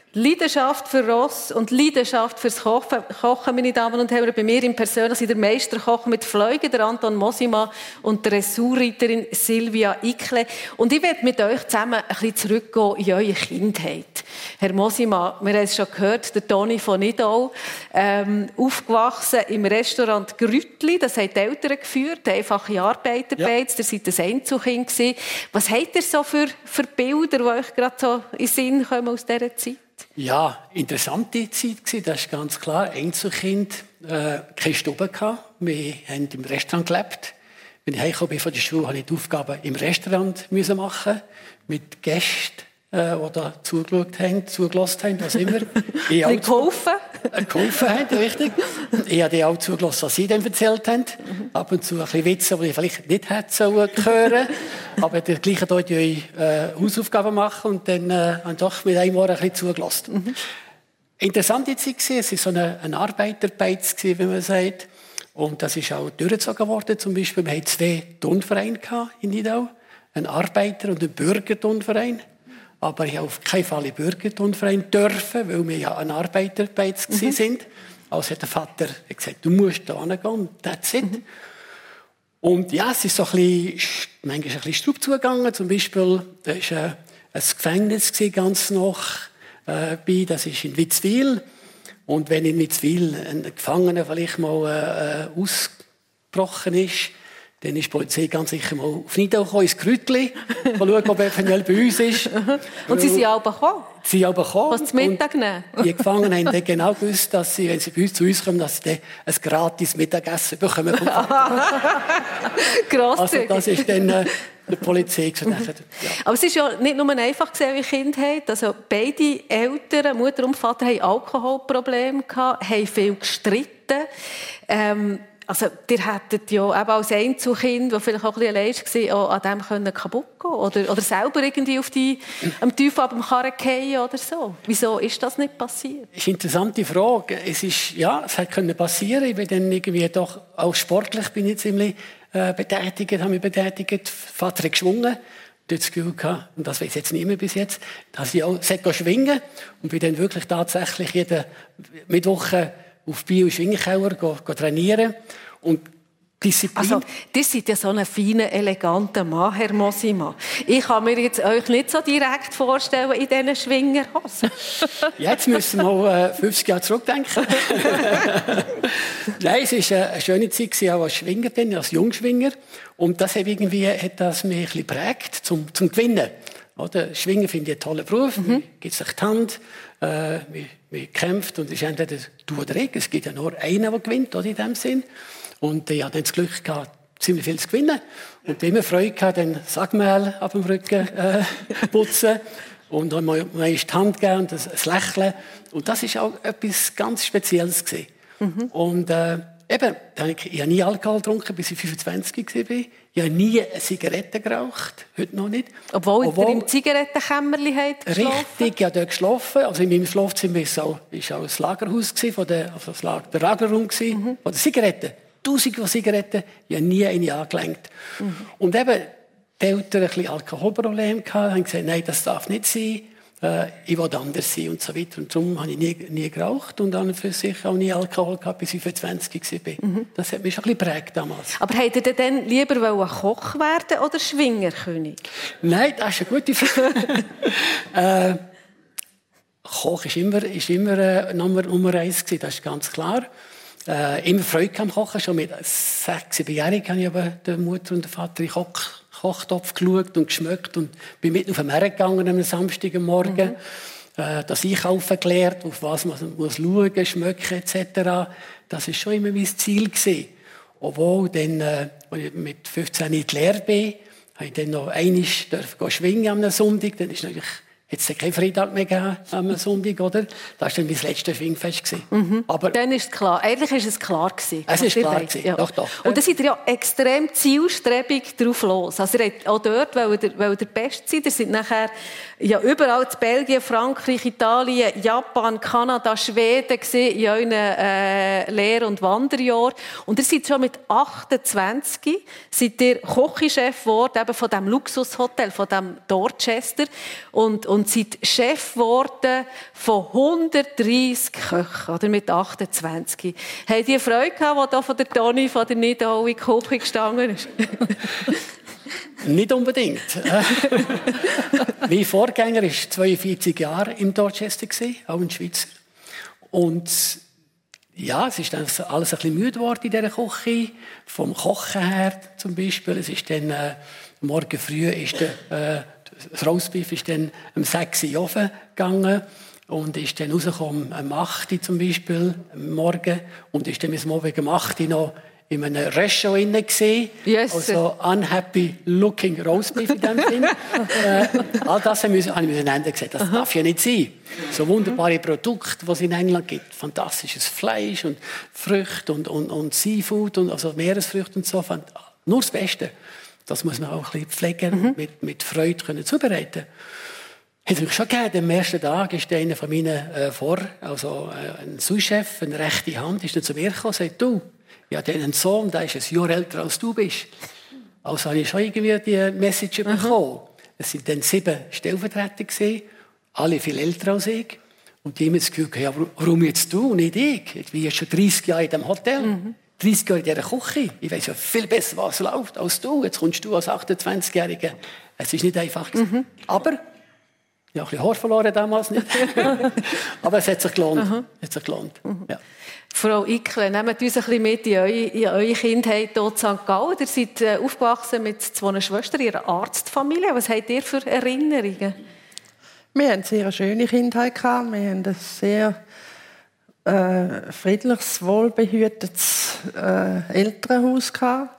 Leidenschaft für Ross und Leidenschaft fürs Kochen, meine Damen und Herren. Bei mir im Persönlichen sind der Meisterkoch mit Fleugen, der Anton Mosima und der Ressortreiterin Silvia Ickle. Und ich werde mit euch zusammen ein bisschen zurückgehen in eure Kindheit. Herr Mosima, wir haben es schon gehört, der Toni von Nidau, aufgewachsen im Restaurant Grütli, das haben die Eltern geführt, einfache Arbeiterbeiz, ihr seid ein Einzelkind gewesen. Was habt ihr so für Bilder, die euch gerade so in den Sinn kommen aus dieser Zeit? Ja, interessante Zeit gewesen, das ist ganz klar. Einzelkind, keine Stube gehabt. Wir haben im Restaurant gelebt. Wenn ich heimgekommen bin von der Schule, habe ich die Aufgaben im Restaurant machen mit Gästen, die da zugelassen haben, was immer. Geholfen? Geholfen haben, richtig. Ich habe auch zugelassen, was sie dann erzählt haben. Ab und zu ein bisschen Witze, die ich vielleicht nicht hätte hören sollen. Aber der gleiche dort Hausaufgaben machen und dann habe ich doch mit einem Ohr ein bisschen zugelassen. Interessante Zeit war, es war so eine Arbeiterbeiz, wie man sagt. Und das ist auch durchgezogen worden. Zum Beispiel, wir hatten 2 Turnvereine in Nidau. Einen Arbeiter- und einen Bürgerturnverein. Aber ich habe auf keinen Fall in den Bürgerturnverein dürfen, weil wir ja ein Arbeiterbeiz sind. Also hat der Vater gesagt, du musst da hingehen, that's it. Und ja, es ist so manchmal ein bisschen Strub zugegangen. Zum Beispiel, da war ein Gefängnis ganz noch bei, das ist in Witzwil. Und wenn in Witzwil ein Gefangener vielleicht mal ausgebrochen ist, dann ist die Polizei ganz sicher mal auf Nidau gekommen, ins Grütli, schauen, ob er eventuell bei uns ist. Und sie sind aber gekommen? Sie sind aber gekommen. Was zum Mittag nehmen? Die Gefangenen haben dann genau gewusst, dass sie, wenn sie bei uns zu uns kommen, dass sie dann ein gratis Mittagessen bekommen. Grosszügig. Also das ist dann die Polizei gesagt. Ja. Aber es ist ja nicht nur einfach gesehen, wie Kindheit. Also beide Eltern, Mutter und Vater, hatten Alkoholprobleme gehabt, haben viel gestritten. Also, ihr hättet ja eben als Einzelkind, das vielleicht auch ein bisschen allein war, auch an dem kaputt gehen oder selber irgendwie am Teufel ab dem Karren fallen oder so. Wieso ist das nicht passiert? Das ist eine interessante Frage. Es hätte passieren können. Ich bin dann irgendwie doch, auch sportlich bin ich ziemlich betätigt, habe mich betätigt. Vater hat geschwungen. Und das Gefühl gehabt, und das weiß ich jetzt nicht mehr bis jetzt, dass ich auch schwingen und bin dann wirklich tatsächlich jeden Mittwoch auf Bio Schwingenkeller trainieren. Und Disziplin. Also, ihr seid ja so ein feiner, eleganter Mann, Herr Mosima. Ich kann mir jetzt euch nicht so direkt vorstellen in diesen Schwingerhosen. Jetzt müssen wir mal 50 Jahre zurückdenken. Nein, es war eine schöne Zeit, auch als Schwinger, als Jungschwinger. Und das hat mich ein bisschen geprägt, zum Gewinnen. Oder? Schwingen finde ich einen tollen Beruf. Man gibt sich die Hand, man kämpft und es ist entweder du oder ich. Es gibt ja nur einen, der gewinnt, oder in dem Sinn. Und ich hatte dann das Glück gehabt, ziemlich viel zu gewinnen. Und immer Freude gehabt, dann Sackmehl auf dem Rücken putzen und dann mal die Hand geben und ein Lächeln. Und das war auch etwas ganz Spezielles gewesen. Und ich habe nie Alkohol getrunken, bis ich 25 war. Ich habe nie eine Zigarette geraucht, heute noch nicht. Obwohl ihr im Zigarettenkämmerchen geschlafen? Richtig, ich habe dort geschlafen. Also in meinem Schlafzimmer war auch das Lagerhaus, der Lagerraum von der Zigaretten. Tausende von Zigaretten, ich habe nie eine angelenkt. Und eben, die Eltern ein bisschen Alkoholprobleme gehabt, haben gesagt, nein, das darf nicht sein. Ich will anders sein und so weiter. Und darum habe ich nie geraucht und dann für sich auch nie Alkohol gehabt, bis ich 25 war. Das hat mich schon ein bisschen geprägt damals. Aber hättet ihr denn lieber Koch werden oder Schwingerkönig? Nein, das ist eine gute Frage. Koch ist immer Nummer 1 gewesen, das ist ganz klar. Immer Freude am Kochen. Schon mit 6, 7 Jahren habe ich aber der Mutter und der Vater in Kochtopf geschaut und geschmeckt und bin mit auf den Markt gegangen am Samstagmorgen. Das Einkaufen gelernt, auf was man muss schauen, schmecken etc. Das war schon immer mein Ziel gewesen. Obwohl dann, als ich mit 15 in die Lehre bin, habe ich dann noch einmal schwingen am Sonntag. Dann ist natürlich jetzt kein Freitag mehr gegeben am Sonntag, oder? Das war dann mein letztes Schwingfest. Aber dann ist es klar. Eigentlich war es klar gewesen. Es ist klar gewesen. Ja. Doch. Und da seid ihr ja extrem zielstrebig drauf los. Also ihr habt auch dort, weil ihr der Beste seid. Ihr seid nachher ja überall in Belgien, Frankreich, Italien, Japan, Kanada, Schweden gewesen, in euren Lehr- und Wanderjahren. Und ihr seid schon mit 28 seid ihr Küchenchef geworden, eben von diesem Luxushotel, von diesem Dorchester. Und und seid Chef geworden von 130 Köchen, oder mit 28. Habt ihr Freude gehabt, als da von der Toni von der Nidau in die Küche gestanden ist? Nicht unbedingt. Mein Vorgänger war 42 Jahre im Dorchester, auch in Schweiz. Und ja, es ist dann alles ein bisschen müde geworden in dieser Küche. Vom Kochen her zum Beispiel. Es ist dann, morgen früh ist das Roastbeef ist dann um 6 Uhr in den Ofen gegangen und ist dann rausgekommen um 8 Uhr zum Beispiel am Morgen und ist dann bis morgen um 8 Uhr noch in einem Restaurant inne gesehen. Yes. Also unhappy looking Roastbeef in dem Film. All das habe ich Ende gesagt. Das darf ja nicht sein. So wunderbare Produkte, die es in England gibt. Fantastisches Fleisch und Früchte und Seafood und also Meeresfrüchte und so. Nur das Beste. Das muss man auch ein bisschen pflegen, mit Freude können zubereiten. Hat mich schon gegeben. Am ersten Tag ist einer von meinen ein Sous-Chef, eine rechte Hand, ist dann zu mir gekommen und sagt, du, ja, der einen Sohn, der ist ein Jahr älter als du bist. Also habe ich schon irgendwie die Message bekommen. Es waren dann 7 Stellvertreter gewesen, alle viel älter als ich. Und die haben das Gefühl, ja, warum jetzt du und nicht ich? Ich bin jetzt schon 30 Jahre in diesem Hotel, 30 Jahre in dieser Küche. Ich weiss ja viel besser, was läuft, als du. Jetzt kommst du als 28-Jähriger. Es ist nicht einfach. Aber, ich habe ein bisschen Haar verloren damals nicht. Aber es hat sich gelohnt. Ja. Frau Ickle, nehmt uns ein bisschen mit in eure Kindheit hier in St. Gallen. Ihr seid aufgewachsen mit 2 Schwestern, ihrer Arztfamilie. Was habt ihr für Erinnerungen? Wir hatten eine sehr schöne Kindheit. Wir hatten ein sehr friedliches, wohlbehütetes Elternhaus.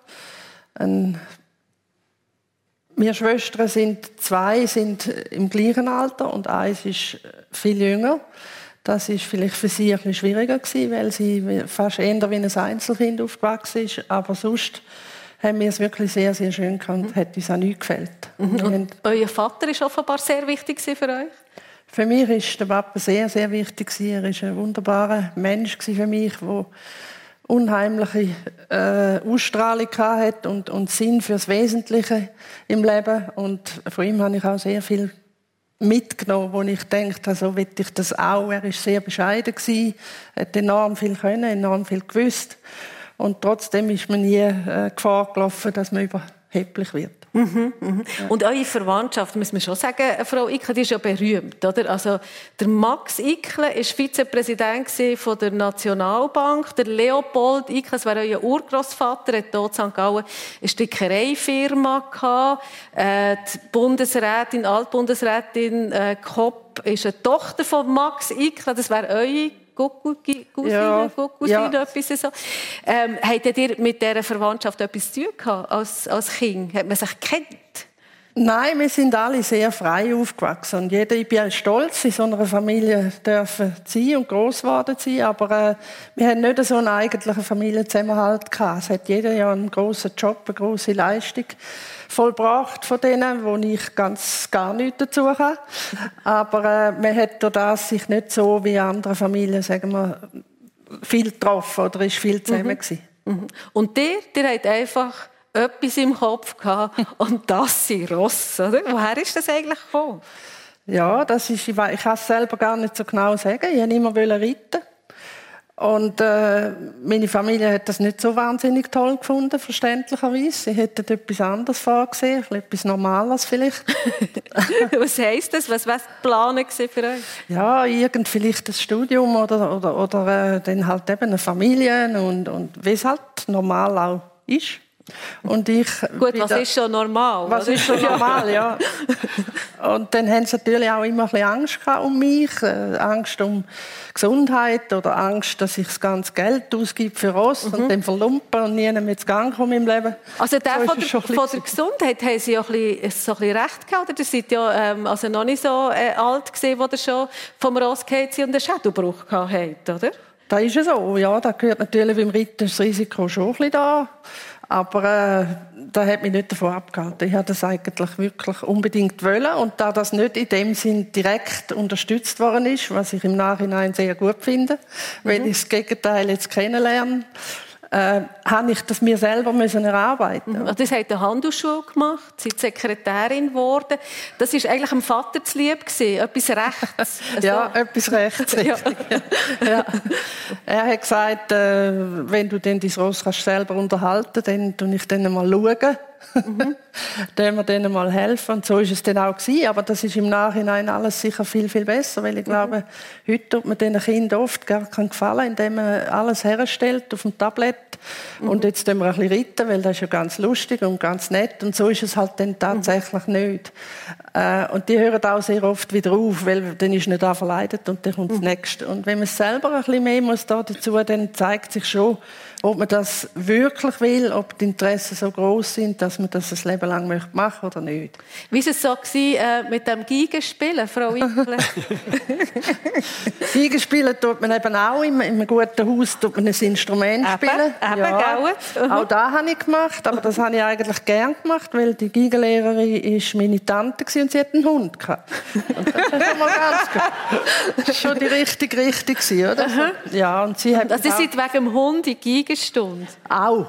Wir Schwestern sind 2 sind im gleichen Alter und 1 ist viel jünger. Das war vielleicht für sie ein bisschen schwieriger gewesen, weil sie fast eher wie ein Einzelkind aufgewachsen ist. Aber sonst haben wir es wirklich sehr, sehr schön gehabt und hat uns auch nichts gefällt. Und euer Vater war offenbar sehr wichtig für euch? Für mich war der Papa sehr, sehr wichtig. Er war ein wunderbarer Mensch für mich, der unheimliche Ausstrahlung hatte und Sinn für das Wesentliche im Leben. Und von ihm habe ich auch sehr viel mitgenommen, wo ich dachte, so will ich das auch. Er war sehr bescheiden, hat enorm viel können, enorm viel gewusst. Und trotzdem ist man nie Gefahr gelaufen, dass man überheblich wird. Ja. Und eure Verwandtschaft, muss man schon sagen, Frau Ickle, die ist ja berühmt, oder? Also, der Max Ickle war Vizepräsident von der Nationalbank. Der Leopold Ickle, das war euer Urgroßvater, hat hier in St. Gallen eine Stickereifirma gehabt. Die Bundesrätin, Altbundesrätin Kopp ist eine Tochter von Max Ickle. Das wäre eure Cousine, etwas so. Hattet ihr mit dieser Verwandtschaft etwas zu tun gehabt als Kind? Hat man sich gekannt? Nein, wir sind alle sehr frei aufgewachsen. Und ich bin stolz, in so einer Familie dürfen sein und gross geworden sein. Aber wir haben nicht so einen eigentlichen Familienzusammenhalt gehabt. Es hat jeder ja einen grossen Job, eine grosse Leistung vollbracht von denen, wo ich gar nichts dazu habe. Aber man hat durch das sich nicht so wie andere Familien, sagen wir, viel getroffen oder ist viel zusammen gewesen. Und ihr habt einfach etwas im Kopf gehabt und das sind Rosse, oder? Woher ist das eigentlich gekommen? Ja, ich kann es selber gar nicht so genau sagen. Ich wollte immer reiten. Und meine Familie hat das nicht so wahnsinnig toll gefunden, verständlicherweise. Sie hätten etwas anderes vorgesehen, etwas Normales vielleicht. Was heisst das? Was war die Planung für euch? Ja, vielleicht ein Studium oder dann halt eben eine Familie und wie es halt normal auch ist. Und Gut, was ist schon normal? Was ist schon normal, ja. Und dann haben sie natürlich auch immer ein bisschen Angst um mich. Angst um Gesundheit oder Angst, dass ich das ganze Geld ausgebe für Ross und dann verlumpen und nie mehr zu Gang komme im Leben. Also von der Gesundheit haben Sie ja so ein bisschen recht gehabt. Oder? Ihr seid ja noch nicht so alt gewesen, wo ihr schon vom Ross gefallen sind und einen Schädelbruch gehabt habt, oder? Das ist ja so. Ja, da gehört natürlich beim Reiten das Risiko schon ein bisschen da. Aber das hat mich nicht davon abgehalten. Ich wollte das eigentlich wirklich unbedingt wollen. Und da das nicht in dem Sinn direkt unterstützt worden ist, was ich im Nachhinein sehr gut finde, wenn ich das Gegenteil jetzt kennenlerne, habe ich das mir selber müssen erarbeiten. Das hat eine Handelsschule gemacht, sie ist Sekretärin geworden. Das war eigentlich dem Vater zu lieb gewesen, etwas Rechts. Also, ja, etwas Rechts. Ja. Ja. Er hat gesagt, wenn du dann dein Ross kannst selber unterhalten, dann schaue ich dann mal schauen. Dann wir denen mal helfen. Und so ist es dann auch gewesen. Aber das ist im Nachhinein alles sicher viel, viel besser, weil ich glaube, heute tut man diesen Kindern oft gar keinen Gefallen, indem man alles herstellt auf dem Tablet. Und jetzt tun wir ein bisschen reiten, weil das ist ja ganz lustig und ganz nett. Und so ist es halt dann tatsächlich nicht. Und die hören auch sehr oft wieder auf, weil dann ist nicht verleidet und dann kommt das Nächste. Und wenn man es selber ein bisschen mehr muss dazu, dann zeigt sich schon, ob man das wirklich will, ob die Interessen so groß sind, dass man das ein Leben lang machen möchte oder nicht. Wie war es so mit dem Geigenspielen, Frau Ickle? Geigenspielen tut man eben auch. In einem guten Haus tut man ein Instrument spielen. Ja. Auch das habe ich gemacht, aber das habe ich eigentlich gern gemacht, weil die Geigenlehrerin war meine Tante und sie hatte einen Hund gehabt. Und das ist schon mal ganz gut. Das war schon die richtige Richtung, oder? Ja, und sie hat also Sie sind wegen dem Hund in Geigenstunde? Auch.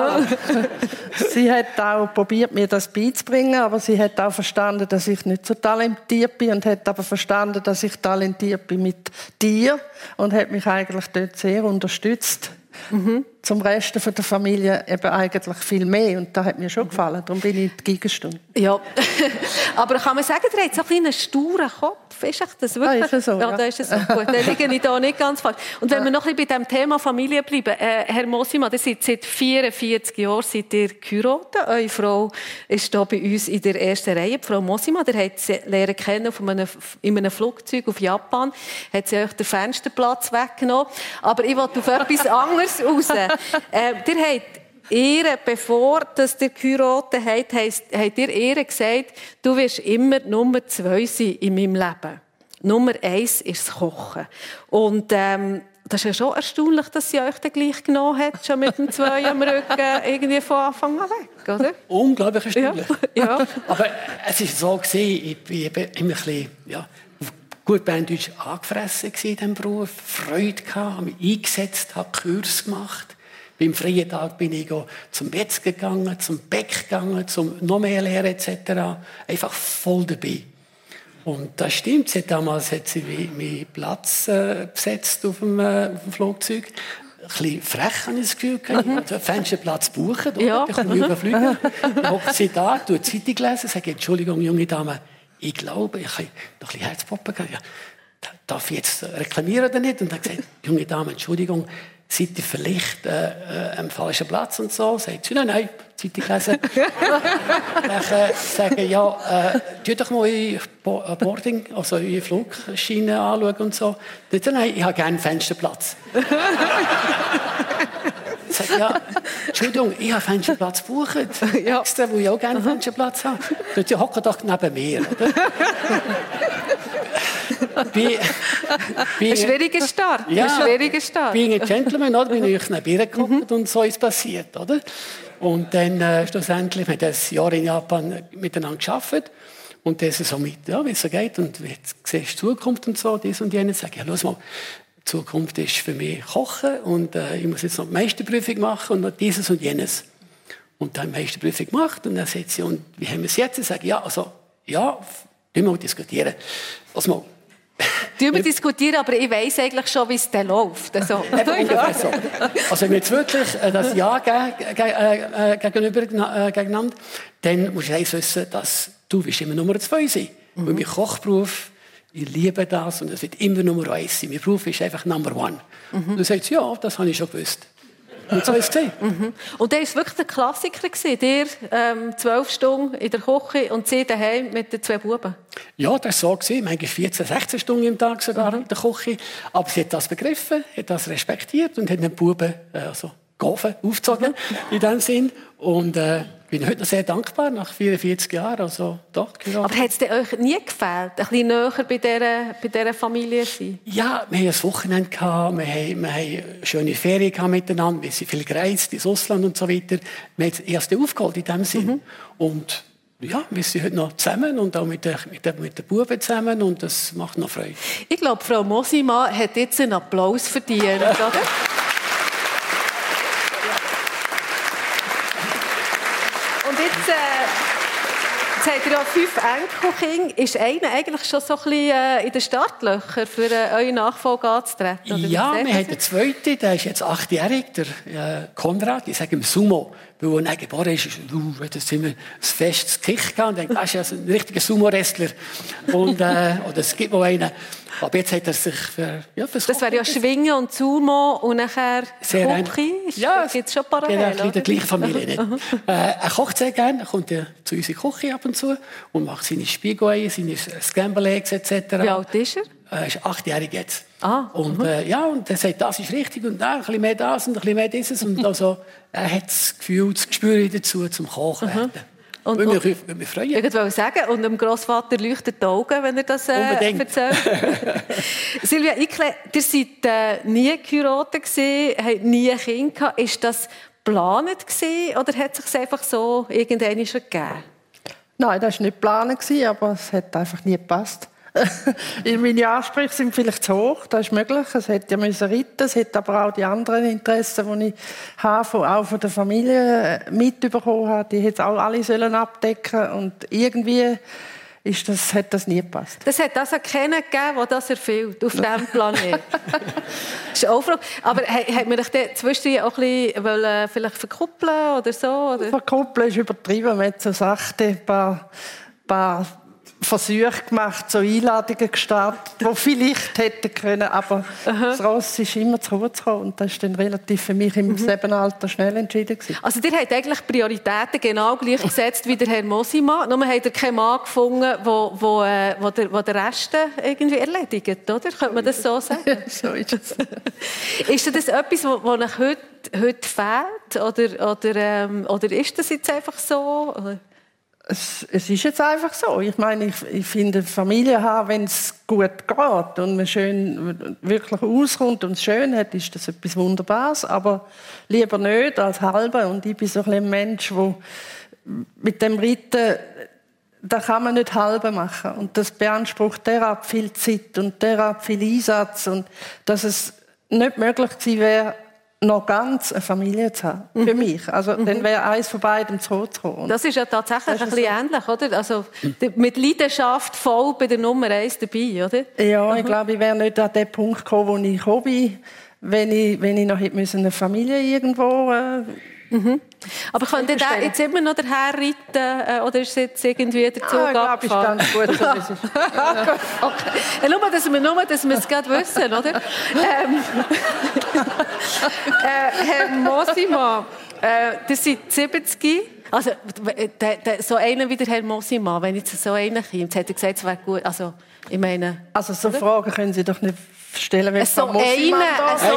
Sie hat auch probiert, mir das beizubringen, aber sie hat auch verstanden, dass ich nicht so talentiert bin und hat aber verstanden, dass ich talentiert bin mit dir und hat mich eigentlich dort sehr unterstützt. Zum Rest von der Familie eben eigentlich viel mehr. Und das hat mir schon gefallen. Darum bin ich in die Geigenstunde. Ja, aber kann man sagen, der hat so einen sturen Kopf? Ist das wirklich? Ist es so, ja, das ist so. Gut, dann liege ich da nicht ganz falsch. Und wenn wir noch ein bisschen bei diesem Thema Familie bleiben. Herr Mosimann, ihr seid seit 44 Jahren geheiratet. Eure Frau ist hier bei uns in der ersten Reihe. Die Frau Mosimann, ihr habt sie lernen kennen in einem Flugzeug auf Japan. Hat sie euch den Fensterplatz weggenommen. Aber ich wollte auf etwas anderes raus. Ihr habt ihr, bevor ihr geheiratet habt ihr ihr gesagt, du wirst immer Nummer 2 sein in meinem Leben. Nummer 1 ist das Kochen. Und das ist ja schon erstaunlich, dass sie euch dann gleich genommen hat, schon mit dem 2 am Rücken, irgendwie von Anfang an weg, oder? Unglaublich erstaunlich. Ja. Ja. Aber es war so, ich war immer ein bisschen, gut Berndeutsch angefressen in diesem Beruf, Freude gehabt, habe mich eingesetzt, habe Kurs gemacht. Beim freien Tag bin ich zum Metzger gegangen, zum Bäck gegangen, zum noch mehr Lehren etc. Einfach voll dabei. Und das stimmt. Damals hat sie meinen Platz besetzt auf dem Flugzeug. Ein bisschen frech, habe ich das Gefühl. Ich habe den Fensterplatz gebucht. Ja. Ich komme überfliegen. Dann hockt sie da, tue die Zeitung lesen, sage, Entschuldigung, junge Dame, ich glaube, ich habe noch ein bisschen Herzpoppen gehabt. Ja, darf ich jetzt reklamieren oder nicht? Und dann gesagt, junge Dame, Entschuldigung, seid ihr vielleicht am falschen Platz und so? Sagt sie, nein, Zeitung lesen. Dann sagen, ja, tu doch mal euer Boarding, also eure Flugscheine anschauen und so. Dann, nein, ich habe gerne einen Fensterplatz. Sagt, ja, Entschuldigung, ich habe einen Fensterplatz gebucht. Ja. Extra, wo ich auch gerne einen Fensterplatz habe. Dann hocken doch neben mir, oder? Ein schwieriger Start. Ja, ein schwieriger Start. Being a Gentleman, oder? Bin ich neben ihr gekommen und so ist passiert, oder? Und dann schlussendlich, wir haben das Jahr in Japan miteinander gearbeitet und das ist so mit, ja, wie es so geht und jetzt siehst du die Zukunft und so, dies und jenes. Sag ich, ja, los mal, die Zukunft ist für mich Kochen und ich muss jetzt noch die Meisterprüfung machen und noch dieses und jenes. Und dann die Meisterprüfung gemacht und dann sagt sie, und wie haben wir es jetzt? Ich sage, ja, also, ja, wir mal diskutieren. Also mal, wir diskutieren, aber ich weiss eigentlich schon, wie es dann läuft. Also, ja. So. Also wenn wir jetzt wirklich das Ja gegeneinander, dann musst du eins wissen, dass du immer Nummer 2 sein. Weil mein Kochberuf, ich liebe das und es wird immer Nummer 1 sein. Mein Beruf ist einfach Number 1. Und du sagst, ja, das habe ich schon gewusst. Und so ist es gesehen. Und der war wirklich der Klassiker. Dir 12 Stunden in der Küche und sie daheim mit den 2 Buben. Ja, das war so. Manchmal 14, 16 Stunden im Tag sogar in der Küche. Aber sie hat das begriffen, hat das respektiert und hat den Buben aufgezogen in diesem Sinn. Und ich bin heute noch sehr dankbar, nach 44 Jahren. Also, doch, genau. Aber hat es euch nie gefällt, ein bisschen näher bei dieser Familie zu sein? Ja, wir hatten ein Wochenende, wir hatten schöne Ferien miteinander, wir sind viel gereist, ins Ausland und so weiter. Wir haben das erste aufgeholt in diesem Sinn. Und ja, wir sind heute noch zusammen und auch mit den Buben zusammen und das macht noch Freude. Ich glaube, Frau Mosimann hat jetzt einen Applaus verdient, oder? habt ja 5 Enkelkinder. Ist einer eigentlich schon so ein bisschen in den Startlöchern, für eure Nachfolge anzutreten? Ja, wir haben den zweiten, der ist jetzt 8-jährig, der Konrad. Ich sage ihm Sumo, weil er geboren ist. Das immer ein festes Kick gehabt. Und denkt, das ist ein richtiger Sumo-Wrestler. Oder es gibt noch einen. Aber jetzt hat er sich fürs Das wäre ja Schwingen und Sumo und nachher Kochen. Ja, gibt es schon Parallelen. Genau, in der gleichen Familie. Nicht? Er kocht sehr gerne, er kommt ja zu uns in die Küche ab und zu und macht seine Spiegeleier, seine Scramble Eggs etc. Wie alt ist er? Er ist 8-jährig jetzt. Und und er sagt, das ist richtig und ein bisschen mehr das und ein bisschen mehr dieses. Und also, er hat das Gefühl, das Gespür dazu zum Kochen werden. Und wir freuen. Ich wollte sagen, und dem Grossvater leuchten die Augen, wenn er das erzählt. Silvia Ickle, ihr seid nie geheiratet gewesen, habt nie ein Kind gehabt. Ist das geplant gewesen, oder hat es sich einfach so irgendwann ergeben? Nein, das war nicht geplant, aber es hat einfach nie gepasst. Meine Ansprüche sind vielleicht zu hoch, das ist möglich. Es hätte ja reiten, es hätte aber auch die anderen Interessen, die ich habe, auch von der Familie mitbekommen habe, die hätte auch alle sollen abdecken und irgendwie hat das nie gepasst. Das hat also keinen gegeben, der das erfüllt auf diesem Planeten. Das ist auch Frage. Aber hat man dich zwischendurch auch ein bisschen vielleicht verkuppeln oder so? Oder? Verkuppeln ist übertrieben. Man hat so sachte ein paar Versuche gemacht, so Einladungen gestartet, die vielleicht hätten können, aber das Ross ist immer zu kurz gekommen und das ist dann relativ für mich im selben Alter schnell entschieden gewesen. Also ihr habt eigentlich Prioritäten genau gleich gesetzt wie der Herr Mosima, nur habt ihr keinen Mann gefunden, wo den Rest irgendwie erledigt, oder? Könnte man das so sagen? Ja, so ist es. Ist das etwas, was euch heute fehlt? Oder ist das jetzt einfach so? Es ist jetzt einfach so. Ich meine, ich finde, Familie haben, wenn es gut geht und man schön wirklich auskommt und es schön hat, ist das etwas Wunderbares. Aber lieber nicht als halbe. Und ich bin so ein Mensch, der mit dem Reiten, da kann man nicht halbe machen. Und das beansprucht derart viel Zeit und derart viel Einsatz. Und dass es nicht möglich gewesen wäre, noch ganz eine Familie zu haben, für mich. Also, dann wäre eins von beidem zu kurz gekommen. Das ist ja tatsächlich ein bisschen ähnlich, oder? Also, mit Leidenschaft voll bei der Nummer 1 dabei, oder? Ja, ich glaube, ich wäre nicht an den Punkt gekommen, wo ich gekommen bin, wenn ich noch hätte eine Familie irgendwo Aber könnte der jetzt immer noch daher reiten, oder ist es jetzt irgendwie der Zug abgefahren? Ich glaube, ist ganz gut, so ist es. Okay. Nur, dass wir es gerade wissen, oder? Herr Mosima, ihr seid 70. Also, so einer wie der Herr Mosima, wenn jetzt so einer kommt, jetzt hat er gesagt, es wäre gut. Also, ich meine... Also, so Fragen können Sie doch nicht stellen, wenn so Mosima da ist.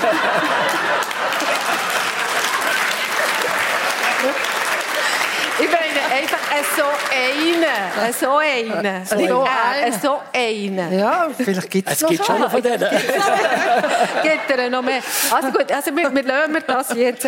Ich meine einfach so einen. Ja, vielleicht gibt es noch gibt schon noch von denen. Gibt er noch mehr? Also gut, wir lassen das jetzt.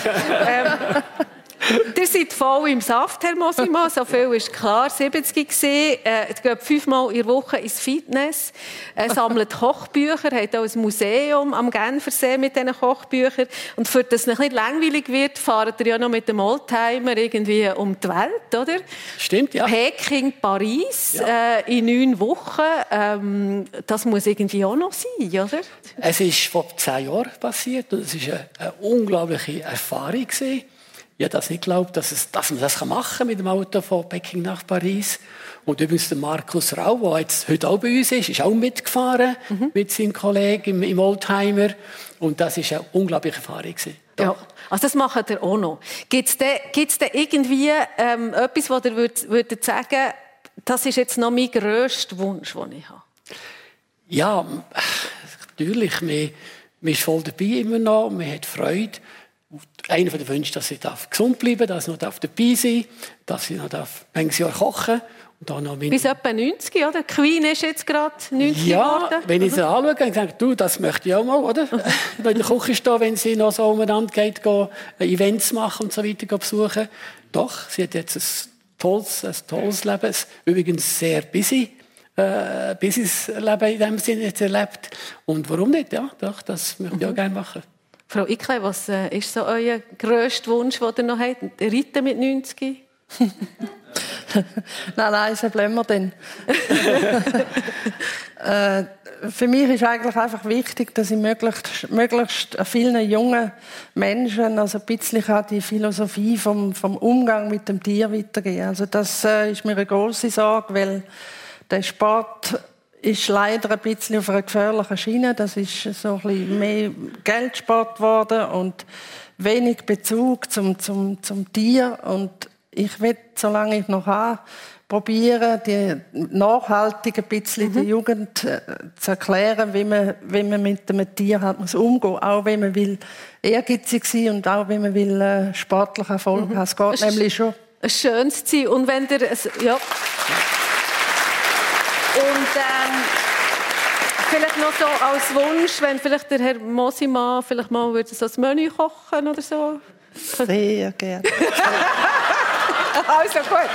Ihr seid voll im Saft, Herr Mosima, so viel ist klar. 70 gewesen, geht 5-mal in der Woche ins Fitness, sammelt Kochbücher, hat auch ein Museum am Genfersee mit diesen Kochbüchern. Und für das es nicht langweilig wird, fahrt ihr ja noch mit dem Oldtimer irgendwie um die Welt, oder? Stimmt, ja. Peking, Paris, in 9 Wochen. Das muss irgendwie auch noch sein, oder? Es ist vor 10 Jahren passiert und es war eine unglaubliche Erfahrung gewesen. Ich habe das nicht geglaubt, dass man das machen kann mit dem Auto von Peking nach Paris. Und übrigens der Markus Rau, der jetzt heute auch bei uns ist auch mitgefahren mit seinem Kollegen im Oldtimer. Und das war eine unglaubliche Erfahrung. Ja, also das macht ihr auch noch. Gibt es da irgendwie etwas, wo ihr würdet sagen, das ist jetzt noch mein grösster Wunsch, den ich habe? Ja, natürlich. Man ist voll dabei immer noch. Man hat Freude. Einer der Wünsche, dass ich gesund bleiben darf, dass ich noch dabei sein darf, dass ich noch ein Jahr kochen darf. Bis etwa 90, oder? Die Queen ist jetzt gerade 90 geworden. Ja, wenn ich sie anschaue, dann sage ich, das möchte ich auch mal, oder? In der Küche stehen, wenn sie noch so umeinander geht, Events machen und so weiter besuchen. Doch, sie hat jetzt ein tolles Leben, übrigens sehr busy Leben in dem Sinne jetzt erlebt. Und warum nicht? Ja, doch, das möchte ich auch gerne machen. Frau Ickle, was ist so euer grösster Wunsch, den ihr noch habt? Reiten mit 90? Nein, so bleiben wir dann. Für mich ist eigentlich einfach wichtig, dass ich möglichst vielen jungen Menschen also ein bisschen die Philosophie vom Umgang mit dem Tier weitergeben. Also das ist mir eine grosse Sorge, weil der Sport ist leider ein bisschen auf einer gefährlichen Schiene. Das ist so ein bisschen mehr Geldsport geworden und wenig Bezug zum Tier. Und ich will, solange ich noch habe, probieren, die nachhaltig ein bisschen der Jugend zu erklären, wie man mit dem Tier halt umgehen muss. Auch wenn man will ehrgeizig sein und auch wenn man will sportlichen Erfolg haben. Es geht nämlich schon. Ein schönes Ziel. Und wenn der... Ja. Und vielleicht noch so als Wunsch, wenn vielleicht der Herr Mosimann vielleicht mal würde so ein Menü kochen oder so. Sehr gerne. Also gut.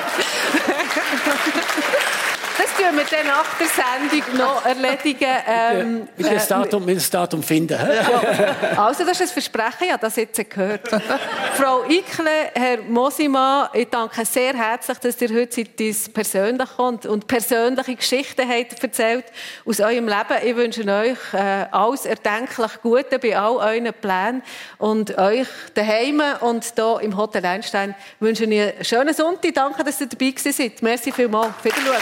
Das tun wir dann nach der Sendung noch erledigen. Mit dem Datum finden. Ja. Also, das ist ein Versprechen, ich habe das jetzt gehört. Frau Ikle, Herr Mosimann, ich danke sehr herzlich, dass ihr heute ins Persönliche kommt und persönliche Geschichten habt erzählt aus eurem Leben. Ich wünsche euch alles erdenklich Gute bei all euren Plänen und euch daheim und hier im Hotel Einstein wünsche ich einen schönen Sonntag. Danke, dass ihr dabei seid. Merci vielmals. Auf Wiedersehen.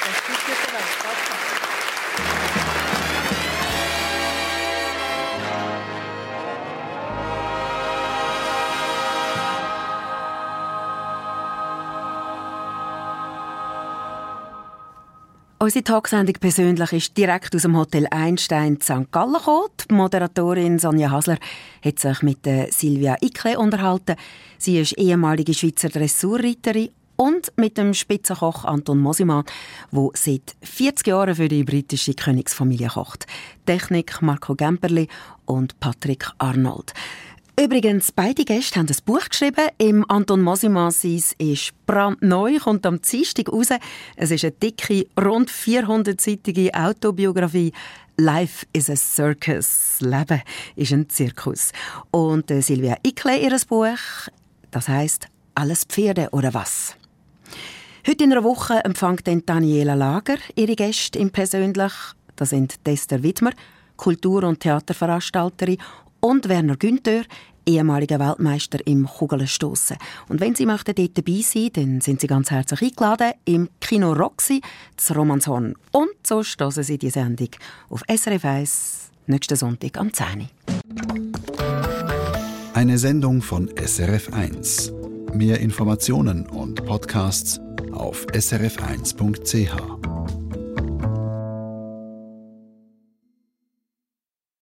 Unsere Talksendung persönlich ist direkt aus dem Hotel Einstein in St. Gallen gekommen. Die Moderatorin Sonja Hasler hat sich mit Silvia Ikle unterhalten. Sie ist ehemalige Schweizer Dressurreiterin und mit dem Spitzenkoch Anton Mosimann, der seit 40 Jahren für die britische Königsfamilie kocht. Technik Marco Gemperli und Patrick Arnold. Übrigens, beide Gäste haben ein Buch geschrieben. Im Anton Mosimann seins ist brandneu, kommt am Dienstag raus. Es ist eine dicke, rund 400-seitige Autobiografie. «Life is a Circus». Leben ist ein Zirkus. Und Silvia Ikle, ihr Buch, das heisst «Alles Pferde oder was?». Heute in einer Woche empfängt Daniela Lager ihre Gäste im Persönlich. Das sind Esther Widmer, Kultur- und Theaterveranstalterin, und Werner Günther, ehemaliger Weltmeister im Kugelstossen. Und wenn Sie möchten dort dabei sein, dann sind Sie ganz herzlich eingeladen im Kino Roxy zu Romanshorn. Und so stoßen Sie die Sendung auf SRF 1 nächsten Sonntag am 10. Eine Sendung von SRF 1. Mehr Informationen und Podcasts auf srf1.ch.